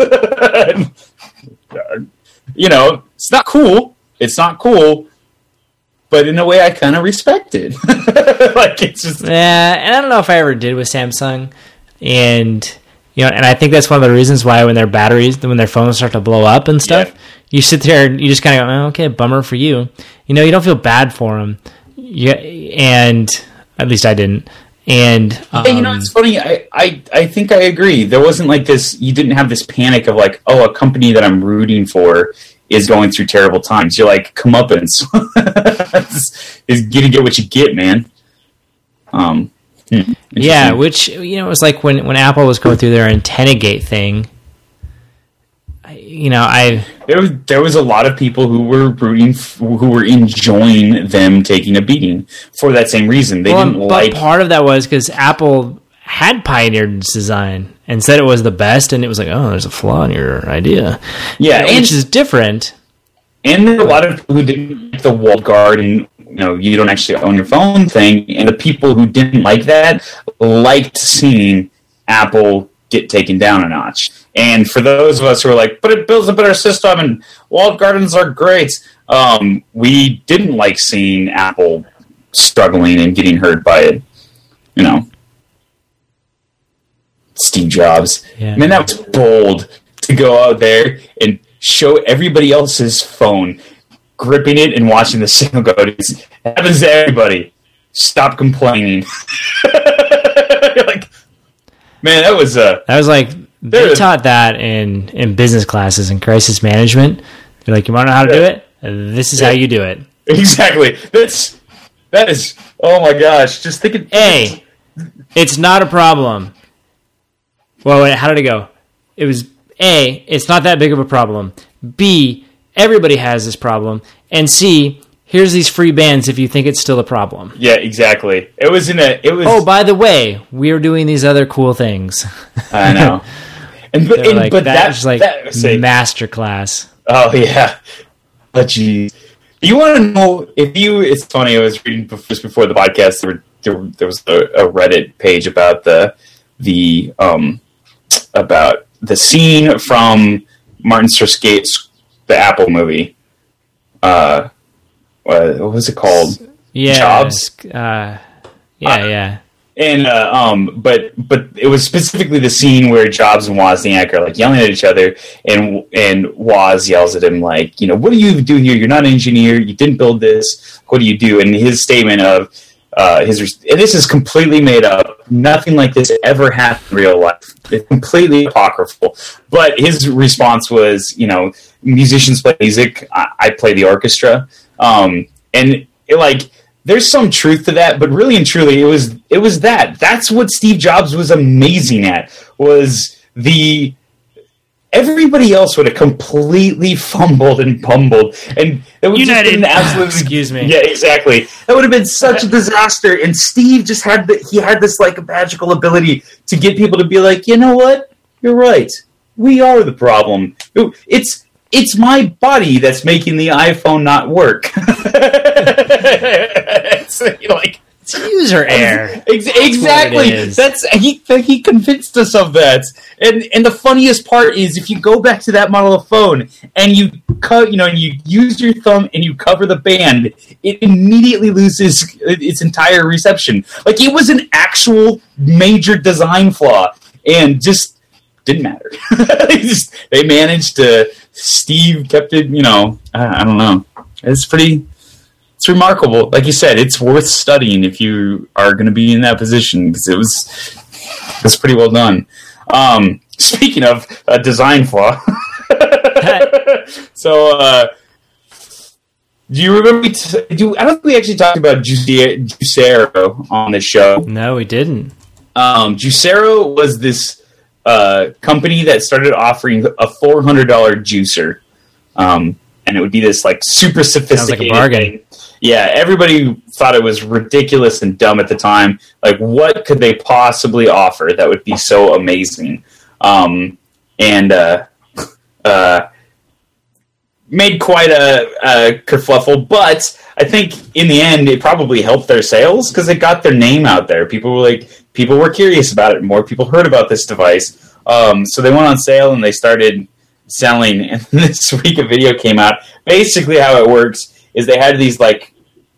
You know, it's not cool. It's not cool. But in a way, I kind of respect it. Like, it's just... Yeah, and I don't know if I ever did with Samsung. And, you know, and I think that's one of the reasons why when their batteries, when their phones start to blow up and stuff, yeah. you sit there and you just kind of go, oh, okay, bummer for you. You know, you don't feel bad for them. Yeah, and at least I didn't. And um, yeah, you know, it's funny. I, I, I think I agree. There wasn't like this. You didn't have this panic of like, oh, a company that I'm rooting for is going through terrible times. You're like, comeuppance. Is gonna get what you get, man. Um, hmm, yeah, which you know, it was like when when Apple was going through their AntennaGate thing. You know, I there was there was a lot of people who were rooting, f- who were enjoying them taking a beating for that same reason. They well, didn't but like. Part of that was because Apple had pioneered this design and said it was the best, and it was like, oh, there's a flaw in your idea. Yeah, and, which is different. And there were a lot of people who didn't like the walled garden. You know, you don't actually own your phone thing, and the people who didn't like that liked seeing Apple get taken down a notch. And for those of us who are like, but it builds a better system and walled gardens are great, um, we didn't like seeing Apple struggling and getting hurt by it. You know, Steve Jobs. Yeah. I mean, that was bold to go out there and show everybody else's phone, gripping it and watching the signal go. It happens to everybody. Stop complaining. Like, man, that was uh, that was like. They taught that in, in business classes in crisis management. They're like, you want to know how to do it? This is yeah. how you do it. Exactly. That's that is. Oh my gosh! Just thinking. A, it's not a problem. Well, wait, how did it go? It was A. It's not that big of a problem. B. Everybody has this problem. And C. Here's these free bands if you think it's still a problem. Yeah, exactly. It was in a. It was. Oh, by the way, we're doing these other cool things. I know. And, but, and, like, but that, that was like that, say, masterclass. Oh yeah, but geez, you want to know if you? It's funny. I was reading just before the podcast. There, were, there, there was a, a Reddit page about the the um about the scene from Martin Scorsese's the Apple movie. Uh, what, what was it called? Yeah, Jobs. Uh, yeah, uh, yeah. And uh, um, but but it was specifically the scene where Jobs and Wozniak are like yelling at each other, and and Woz yells at him like, you know, what do you do here? You're not an engineer. You didn't build this. What do you do? And his statement of uh, his and this is completely made up. Nothing like this ever happened in real life. It's completely apocryphal. But his response was, you know, musicians play music. I, I play the orchestra. Um, and it, like. There's some truth to that, but really and truly, it was it was that. That's what Steve Jobs was amazing at. Was the everybody else would have completely fumbled and bumbled, and it would United. just been absolutely. Excuse me. Yeah, exactly. That would have been such a disaster. And Steve just had the, he had this like magical ability to get people to be like, you know what, you're right. We are the problem. It's. It's my body that's making the iPhone not work. It's like it's user error. Ex- exactly. That's he. He convinced us of that. And and the funniest part is if you go back to that model of phone and you cut, you know, and you use your thumb and you cover the band, it immediately loses its entire reception. Like it was an actual major design flaw, and just didn't matter. they, just, they managed to. Steve kept it, you know, I, I don't know. It's pretty, it's remarkable. Like you said, it's worth studying if you are going to be in that position because it was, it was pretty well done. Um, speaking of a design flaw. so, uh, do you remember, t- do, I don't think we actually talked about Juicero on the show. No, we didn't. Um, Juicero was this, Uh, company that started offering a four hundred dollars juicer. Um, and it would be this like super sophisticated Sounds like a bargain. thing. Yeah, everybody thought it was ridiculous and dumb at the time. Like, what could they possibly offer that would be so amazing? Um, and uh, uh, made quite a, a kerfluffle, but I think in the end it probably helped their sales because it got their name out there. People were like, people were curious about it. More people heard about this device. Um, so they went on sale and they started selling. And this week a video came out. Basically how it works is they had these like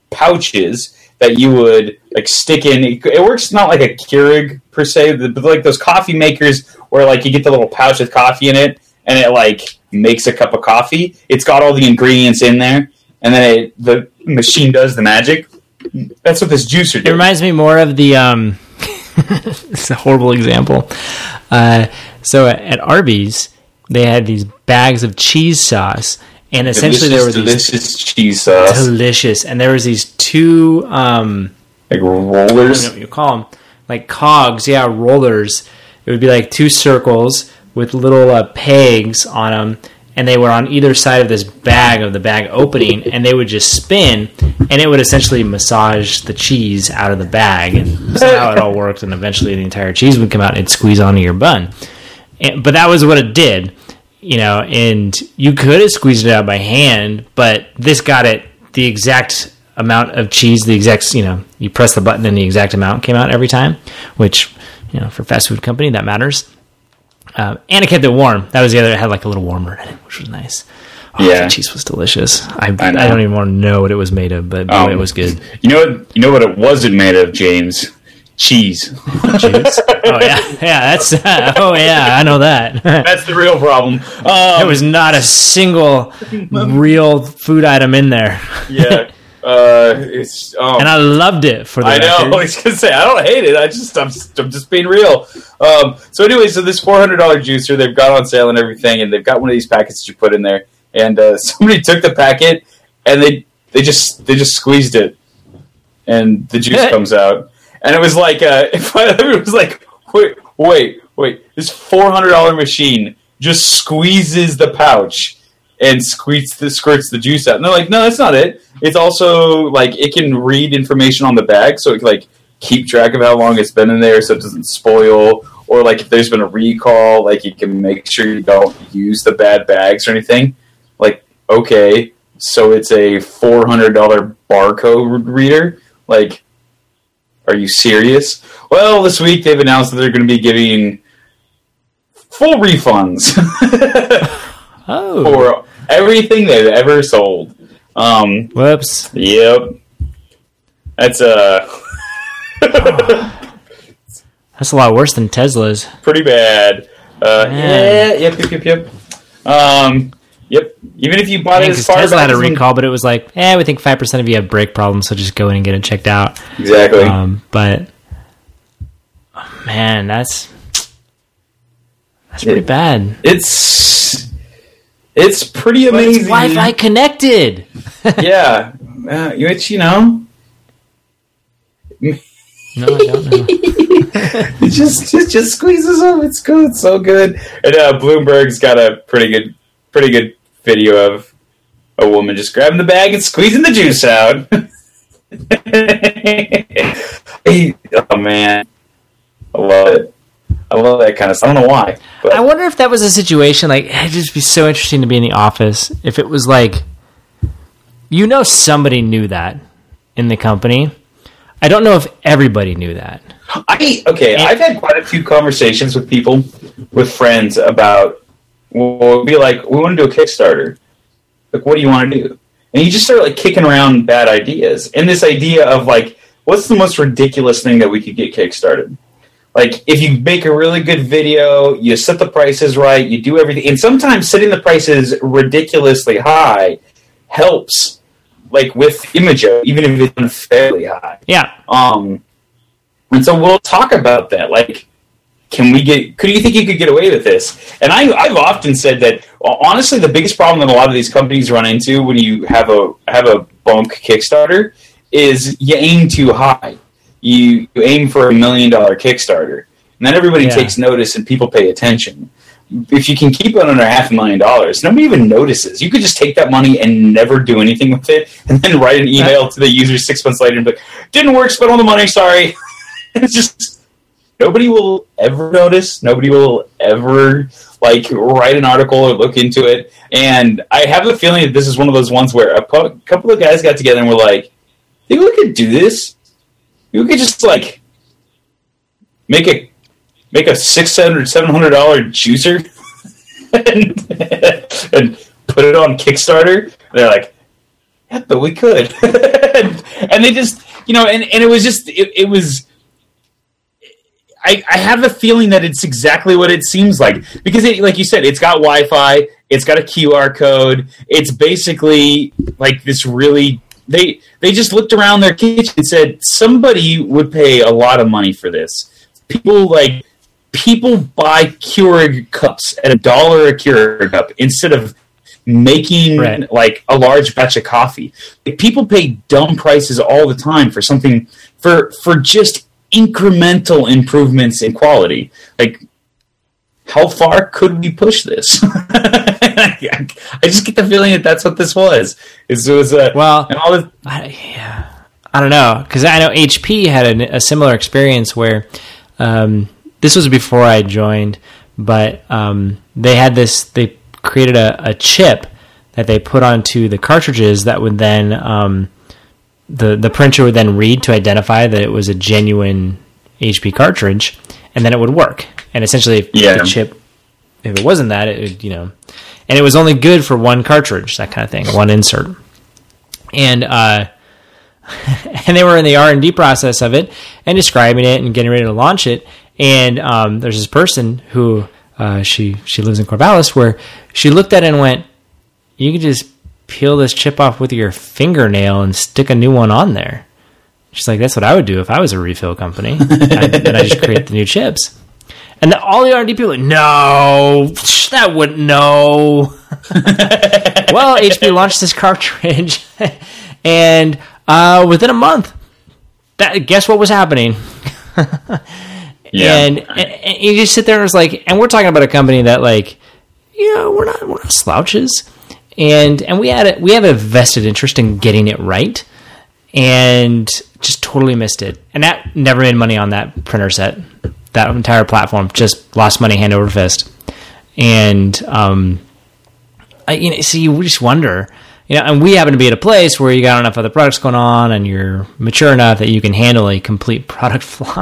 pouches that you would like stick in. It, it works not like a Keurig per se, but like those coffee makers where like you get the little pouch with coffee in it and it like makes a cup of coffee. It's got all the ingredients in there. And then it, the machine does the magic. That's what this juicer did. It reminds me more of the... Um, it's a horrible example. Uh, so at Arby's, they had these bags of cheese sauce. And essentially delicious, there were these... Delicious cheese sauce. Delicious. And there was these two... Um, like rollers? I don't know what you call them. Like cogs, yeah, rollers. It would be like two circles with little uh, pegs on them. And they were on either side of this bag of the bag opening, and they would just spin, and it would essentially massage the cheese out of the bag, and that's how it all worked. And eventually, the entire cheese would come out and it'd squeeze onto your bun. And, but that was what it did, you know. And you could have squeezed it out by hand, but this got it the exact amount of cheese, the exact, you know, you press the button and the exact amount came out every time, which, you know, for a fast food company that matters. Um, and it kept it warm. That was the other. It had like a little warmer in it, which was nice. Oh, yeah, the cheese was delicious. I, I, I don't even want to know what it was made of, but boy, um, it was good. You know what? You know what it wasn't made of, James? Cheese. Cheese? Oh yeah, yeah. That's uh, oh yeah. I know that. That's the real problem. Um, there was not a single real food item in there. Yeah. Uh, it's um, and I loved it for the I know. record. I was gonna say I don't hate it. I just I'm just, I'm just being real. Um, so anyway, so this four hundred dollars juicer they've got on sale and everything, and they've got one of these packets that you put in there, and uh, somebody took the packet and they they just they just squeezed it, and the juice comes out, and it was like uh, it was like wait wait wait this four hundred dollars machine just squeezes the pouch and squirts the squirts the juice out, and they're like, no, that's not it. It's also like it can read information on the bag, so it can like keep track of how long it's been in there, so it doesn't spoil. Or like if there's been a recall, like it can make sure you don't use the bad bags or anything. Like, okay, so it's a four hundred dollars barcode reader. Like, are you serious? Well, this week they've announced that they're going to be giving full refunds. Oh. For everything they've ever sold. Um, Whoops. Yep. That's uh That's a lot worse than Tesla's. pretty bad. Uh, yeah, yep, yep, yep, yep. Um, yep. Even if you bought it as far Tesla back had a as when- recall, but it was like, eh, we think five percent of you have brake problems, so just go in and get it checked out. Exactly. Um, but, oh, man, that's that's pretty It- bad. It's it's pretty But amazing. it's Wi-Fi connected. Yeah, uh, which you know, No, I don't know. it just it just squeezes them. It's good. It's so good. And uh, Bloomberg's got a pretty good pretty good video of a woman just grabbing the bag and squeezing the juice out. Hey, oh man, I love it. I love that kind of stuff. I don't know why. But I wonder if that was a situation, like, it'd just be so interesting to be in the office if it was like, you know, somebody knew that in the company. I don't know if everybody knew that. I okay. And- I've had quite a few conversations with people, with friends about. We'll be like, we want to do a Kickstarter. Like, what do you want to do? And you just start like kicking around bad ideas, and this idea of like, what's the most ridiculous thing that we could get kickstarted? Like, if you make a really good video, you set the prices right, you do everything, and sometimes setting the prices ridiculously high helps. Like with Imago, even if it's unfairly high. Yeah. Um, and so we'll talk about that. Like, can we get? Could you think you could get away with this? And I, I've often said that. Honestly, the biggest problem that a lot of these companies run into when you have a have a bunk Kickstarter is you aim too high. You, you aim for a million dollar Kickstarter, and then everybody Yeah. takes notice and people pay attention. If you can keep it under half a million dollars, nobody even notices. You could just take that money and never do anything with it, and then write an email to the user six months later and be like, "Didn't work. Spent all the money. Sorry." It's just nobody will ever notice. Nobody will ever like write an article or look into it. And I have a feeling that this is one of those ones where a pu- couple of guys got together and were like, "Think we could do this? We could just like make a." Make a six hundred, seven hundred dollar juicer and, and put it on Kickstarter. And they're like, yeah, but we could. and, and they just, you know, and, and it was just, it, it was, I, I have a feeling that it's exactly what it seems like. Because, it, like you said, it's got Wi-Fi, it's got a Q R code, it's basically like this really, they they just looked around their kitchen and said, somebody would pay a lot of money for this. People, like, people buy Keurig cups at a dollar a Keurig cup instead of making Right. like a large batch of coffee. Like, people pay dumb prices all the time for something for for just incremental improvements in quality. Like, how far could we push this? I just get the feeling that that's what this was. It was uh, Well, and all this, I, yeah, I don't know, because I know H P had a, a similar experience where um, this was before I joined, but um, they had this. They created a, a chip that they put onto the cartridges that would then um, the the printer would then read to identify that it was a genuine H P cartridge, and then it would work. And essentially, if Yeah. the chip, if it wasn't that, it would, you know, and it was only good for one cartridge, that kind of thing, one insert, and. uh And they were in the R and D process of it and describing it and getting ready to launch it. And um, there's this person who uh, she she lives in Corvallis, where she looked at it and went, "You could just peel this chip off with your fingernail and stick a new one on there." She's like, "That's what I would do if I was a refill company." I, then I just create the new chips. And the, all the R and D people were like, "No, that wouldn't no." Well, H P launched this cartridge, and uh, within a month, that guess what was happening? Yeah. And, and, and you just sit there and it's like, and we're talking about a company that, like, you know, we're not we're not slouches, and and we had a, we have a vested interest in getting it right, and just totally missed it. And that never made money on that printer set. That entire platform just lost money hand over fist. And um, I, you know, so you just wonder, you know, and we happen to be at a place where you got enough other products going on, and you're mature enough that you can handle a complete product flop.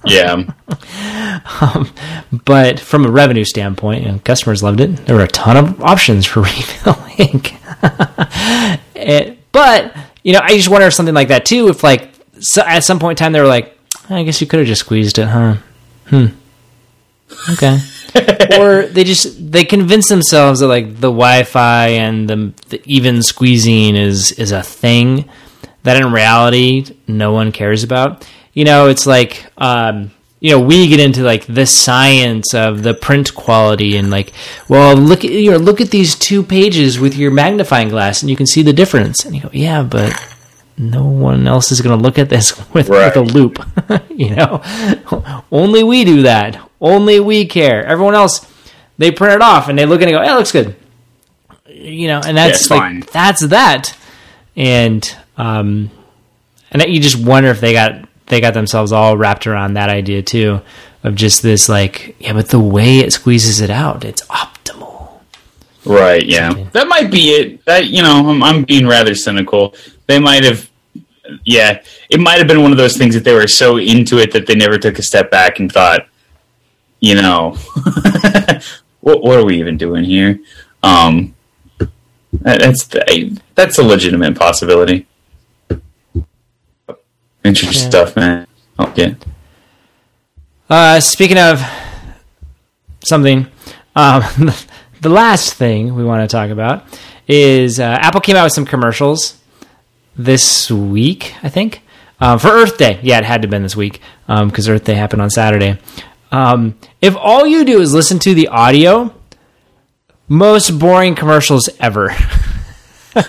Yeah. um, but from a revenue standpoint, you know, customers loved it. There were a ton of options for refilling. it, but, you know, I just wonder if something like that too, if like so at some point in time they were like, I guess you could have just squeezed it, huh? Hmm. Okay. Or they just they convince themselves that like the Wi-Fi and the, the even squeezing is is a thing that in reality no one cares about. You know, it's like um, you know, we get into like the science of the print quality and like, well, look at you know, look at these two pages with your magnifying glass and you can see the difference. And you go, yeah, but no one else is going to look at this with, right. with a loop. You know, only we do that. Only we care. Everyone else, they print it off and they look at it and go, "It looks good." You know, and that's yeah, like fine. that's that. And um, and that you just wonder if they got they got themselves all wrapped around that idea too, of just this like, yeah, but the way it squeezes it out, it's optimal. Right. Yeah, okay. That might be it. That you know, I'm, I'm being rather cynical. They might have. Yeah, it might have been one of those things that they were so into it that they never took a step back and thought, you know, what, what are we even doing here? Um, that's that's a legitimate possibility. Interesting yeah. stuff, man. Okay. Uh, speaking of something, um, the last thing we want to talk about is uh, Apple came out with some commercials this week, I think, um, for Earth Day. Yeah, it had to have been this week because um, Earth Day happened on Saturday. Um, if all you do is listen to the audio, most boring commercials ever. uh,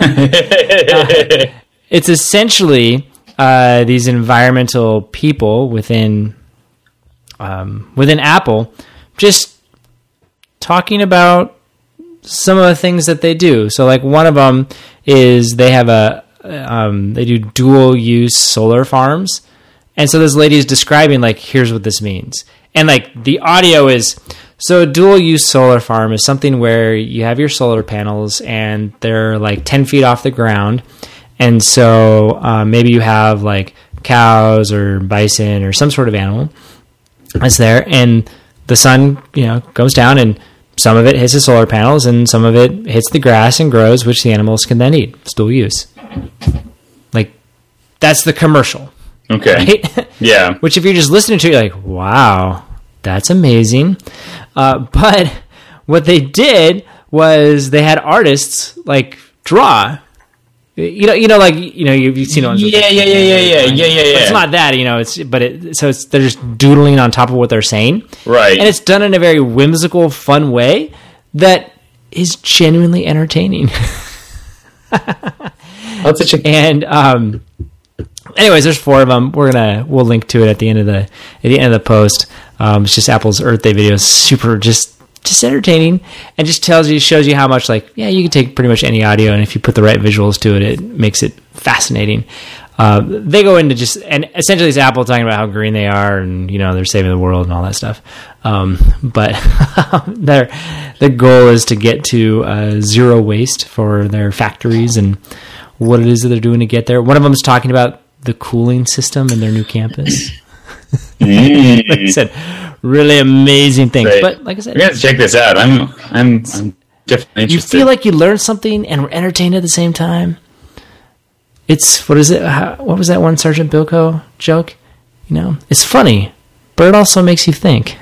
it's essentially uh, these environmental people within um, within Apple just talking about some of the things that they do. So, like one of them is they have a um, they do dual use solar farms, and so this lady is describing like, here's what this means. And like the audio is, so a dual use solar farm is something where you have your solar panels and they're like ten feet off the ground. And so uh, maybe you have like cows or bison or some sort of animal that's there. And the sun, you know, goes down and some of it hits the solar panels and some of it hits the grass and grows, which the animals can then eat. It's dual use. Like that's the commercial. Okay. Right? Yeah. Which if you're just listening to it, you're like, wow, that's amazing. Uh, but what they did was they had artists like draw. You know, you know, like you know, you've seen the ones. Yeah, yeah, yeah, yeah, yeah, yeah, yeah, yeah. But it's not that, you know. It's but it so it's they're just doodling on top of what they're saying, right? And it's done in a very whimsical, fun way that is genuinely entertaining. That's such a and um. Anyways, there's four of them. We're gonna we'll link to it at the end of the at the end of the post. Um, it's just Apple's Earth Day video, super just just entertaining, and just tells you shows you how much like yeah you can take pretty much any audio, and if you put the right visuals to it, it makes it fascinating. Uh, they go into just and essentially it's Apple talking about how green they are, and you know they're saving the world and all that stuff. Um, but their the goal is to get to uh, zero waste for their factories and what it is that they're doing to get there. One of them is talking about the cooling system in their new campus. Mm. Like I said, really amazing things. Right. But like I said, we're gonna have to check this out. I'm, I'm, I'm definitely interested. You feel like you learned something and were entertained at the same time. It's what is it? How, what was that one Sergeant Bilko joke? You know, it's funny, but it also makes you think.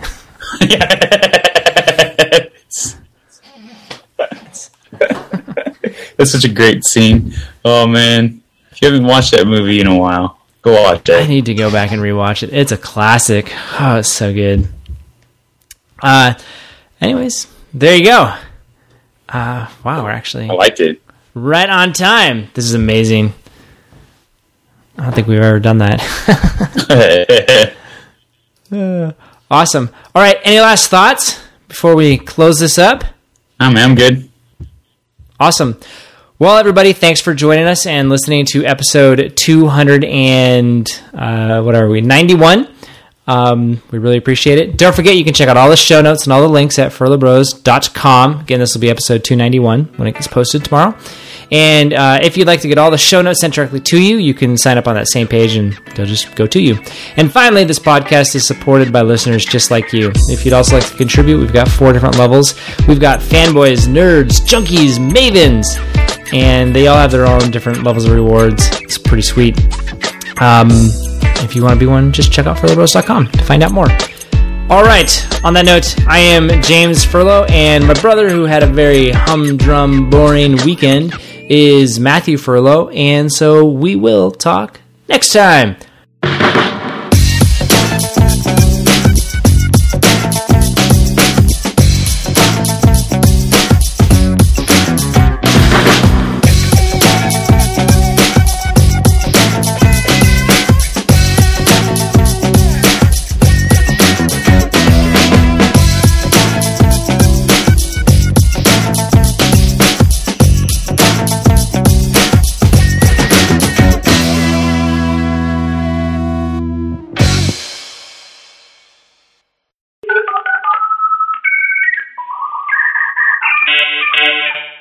That's such a great scene. Oh man. If you haven't watched that movie in a while, go watch it. I need to go back and rewatch it. It's a classic. Oh, it's so good. Uh, anyways, there you go. Uh, wow, we're actually I liked it. Right on time. This is amazing. I don't think we've ever done that. uh, awesome. All right, any last thoughts before we close this up? Oh, man, I'm good. Awesome. Well, everybody, thanks for joining us and listening to episode two hundred and uh, what are we? ninety-one. Um, we really appreciate it. Don't forget, you can check out all the show notes and all the links at furlough bros dot com. Again, this will be episode two ninety-one when it gets posted tomorrow. And uh, if you'd like to get all the show notes sent directly to you, you can sign up on that same page and they'll just go to you. And finally, this podcast is supported by listeners just like you. If you'd also like to contribute, we've got four different levels. We've got fanboys, nerds, junkies, mavens, and they all have their own different levels of rewards. It's pretty sweet. Um, if you want to be one, just check out furlow bros dot com to find out more. All right, on that note, I am James Furlow, and my brother, who had a very humdrum, boring weekend, is Matthew Furlow, and so we will talk next time. Thank you.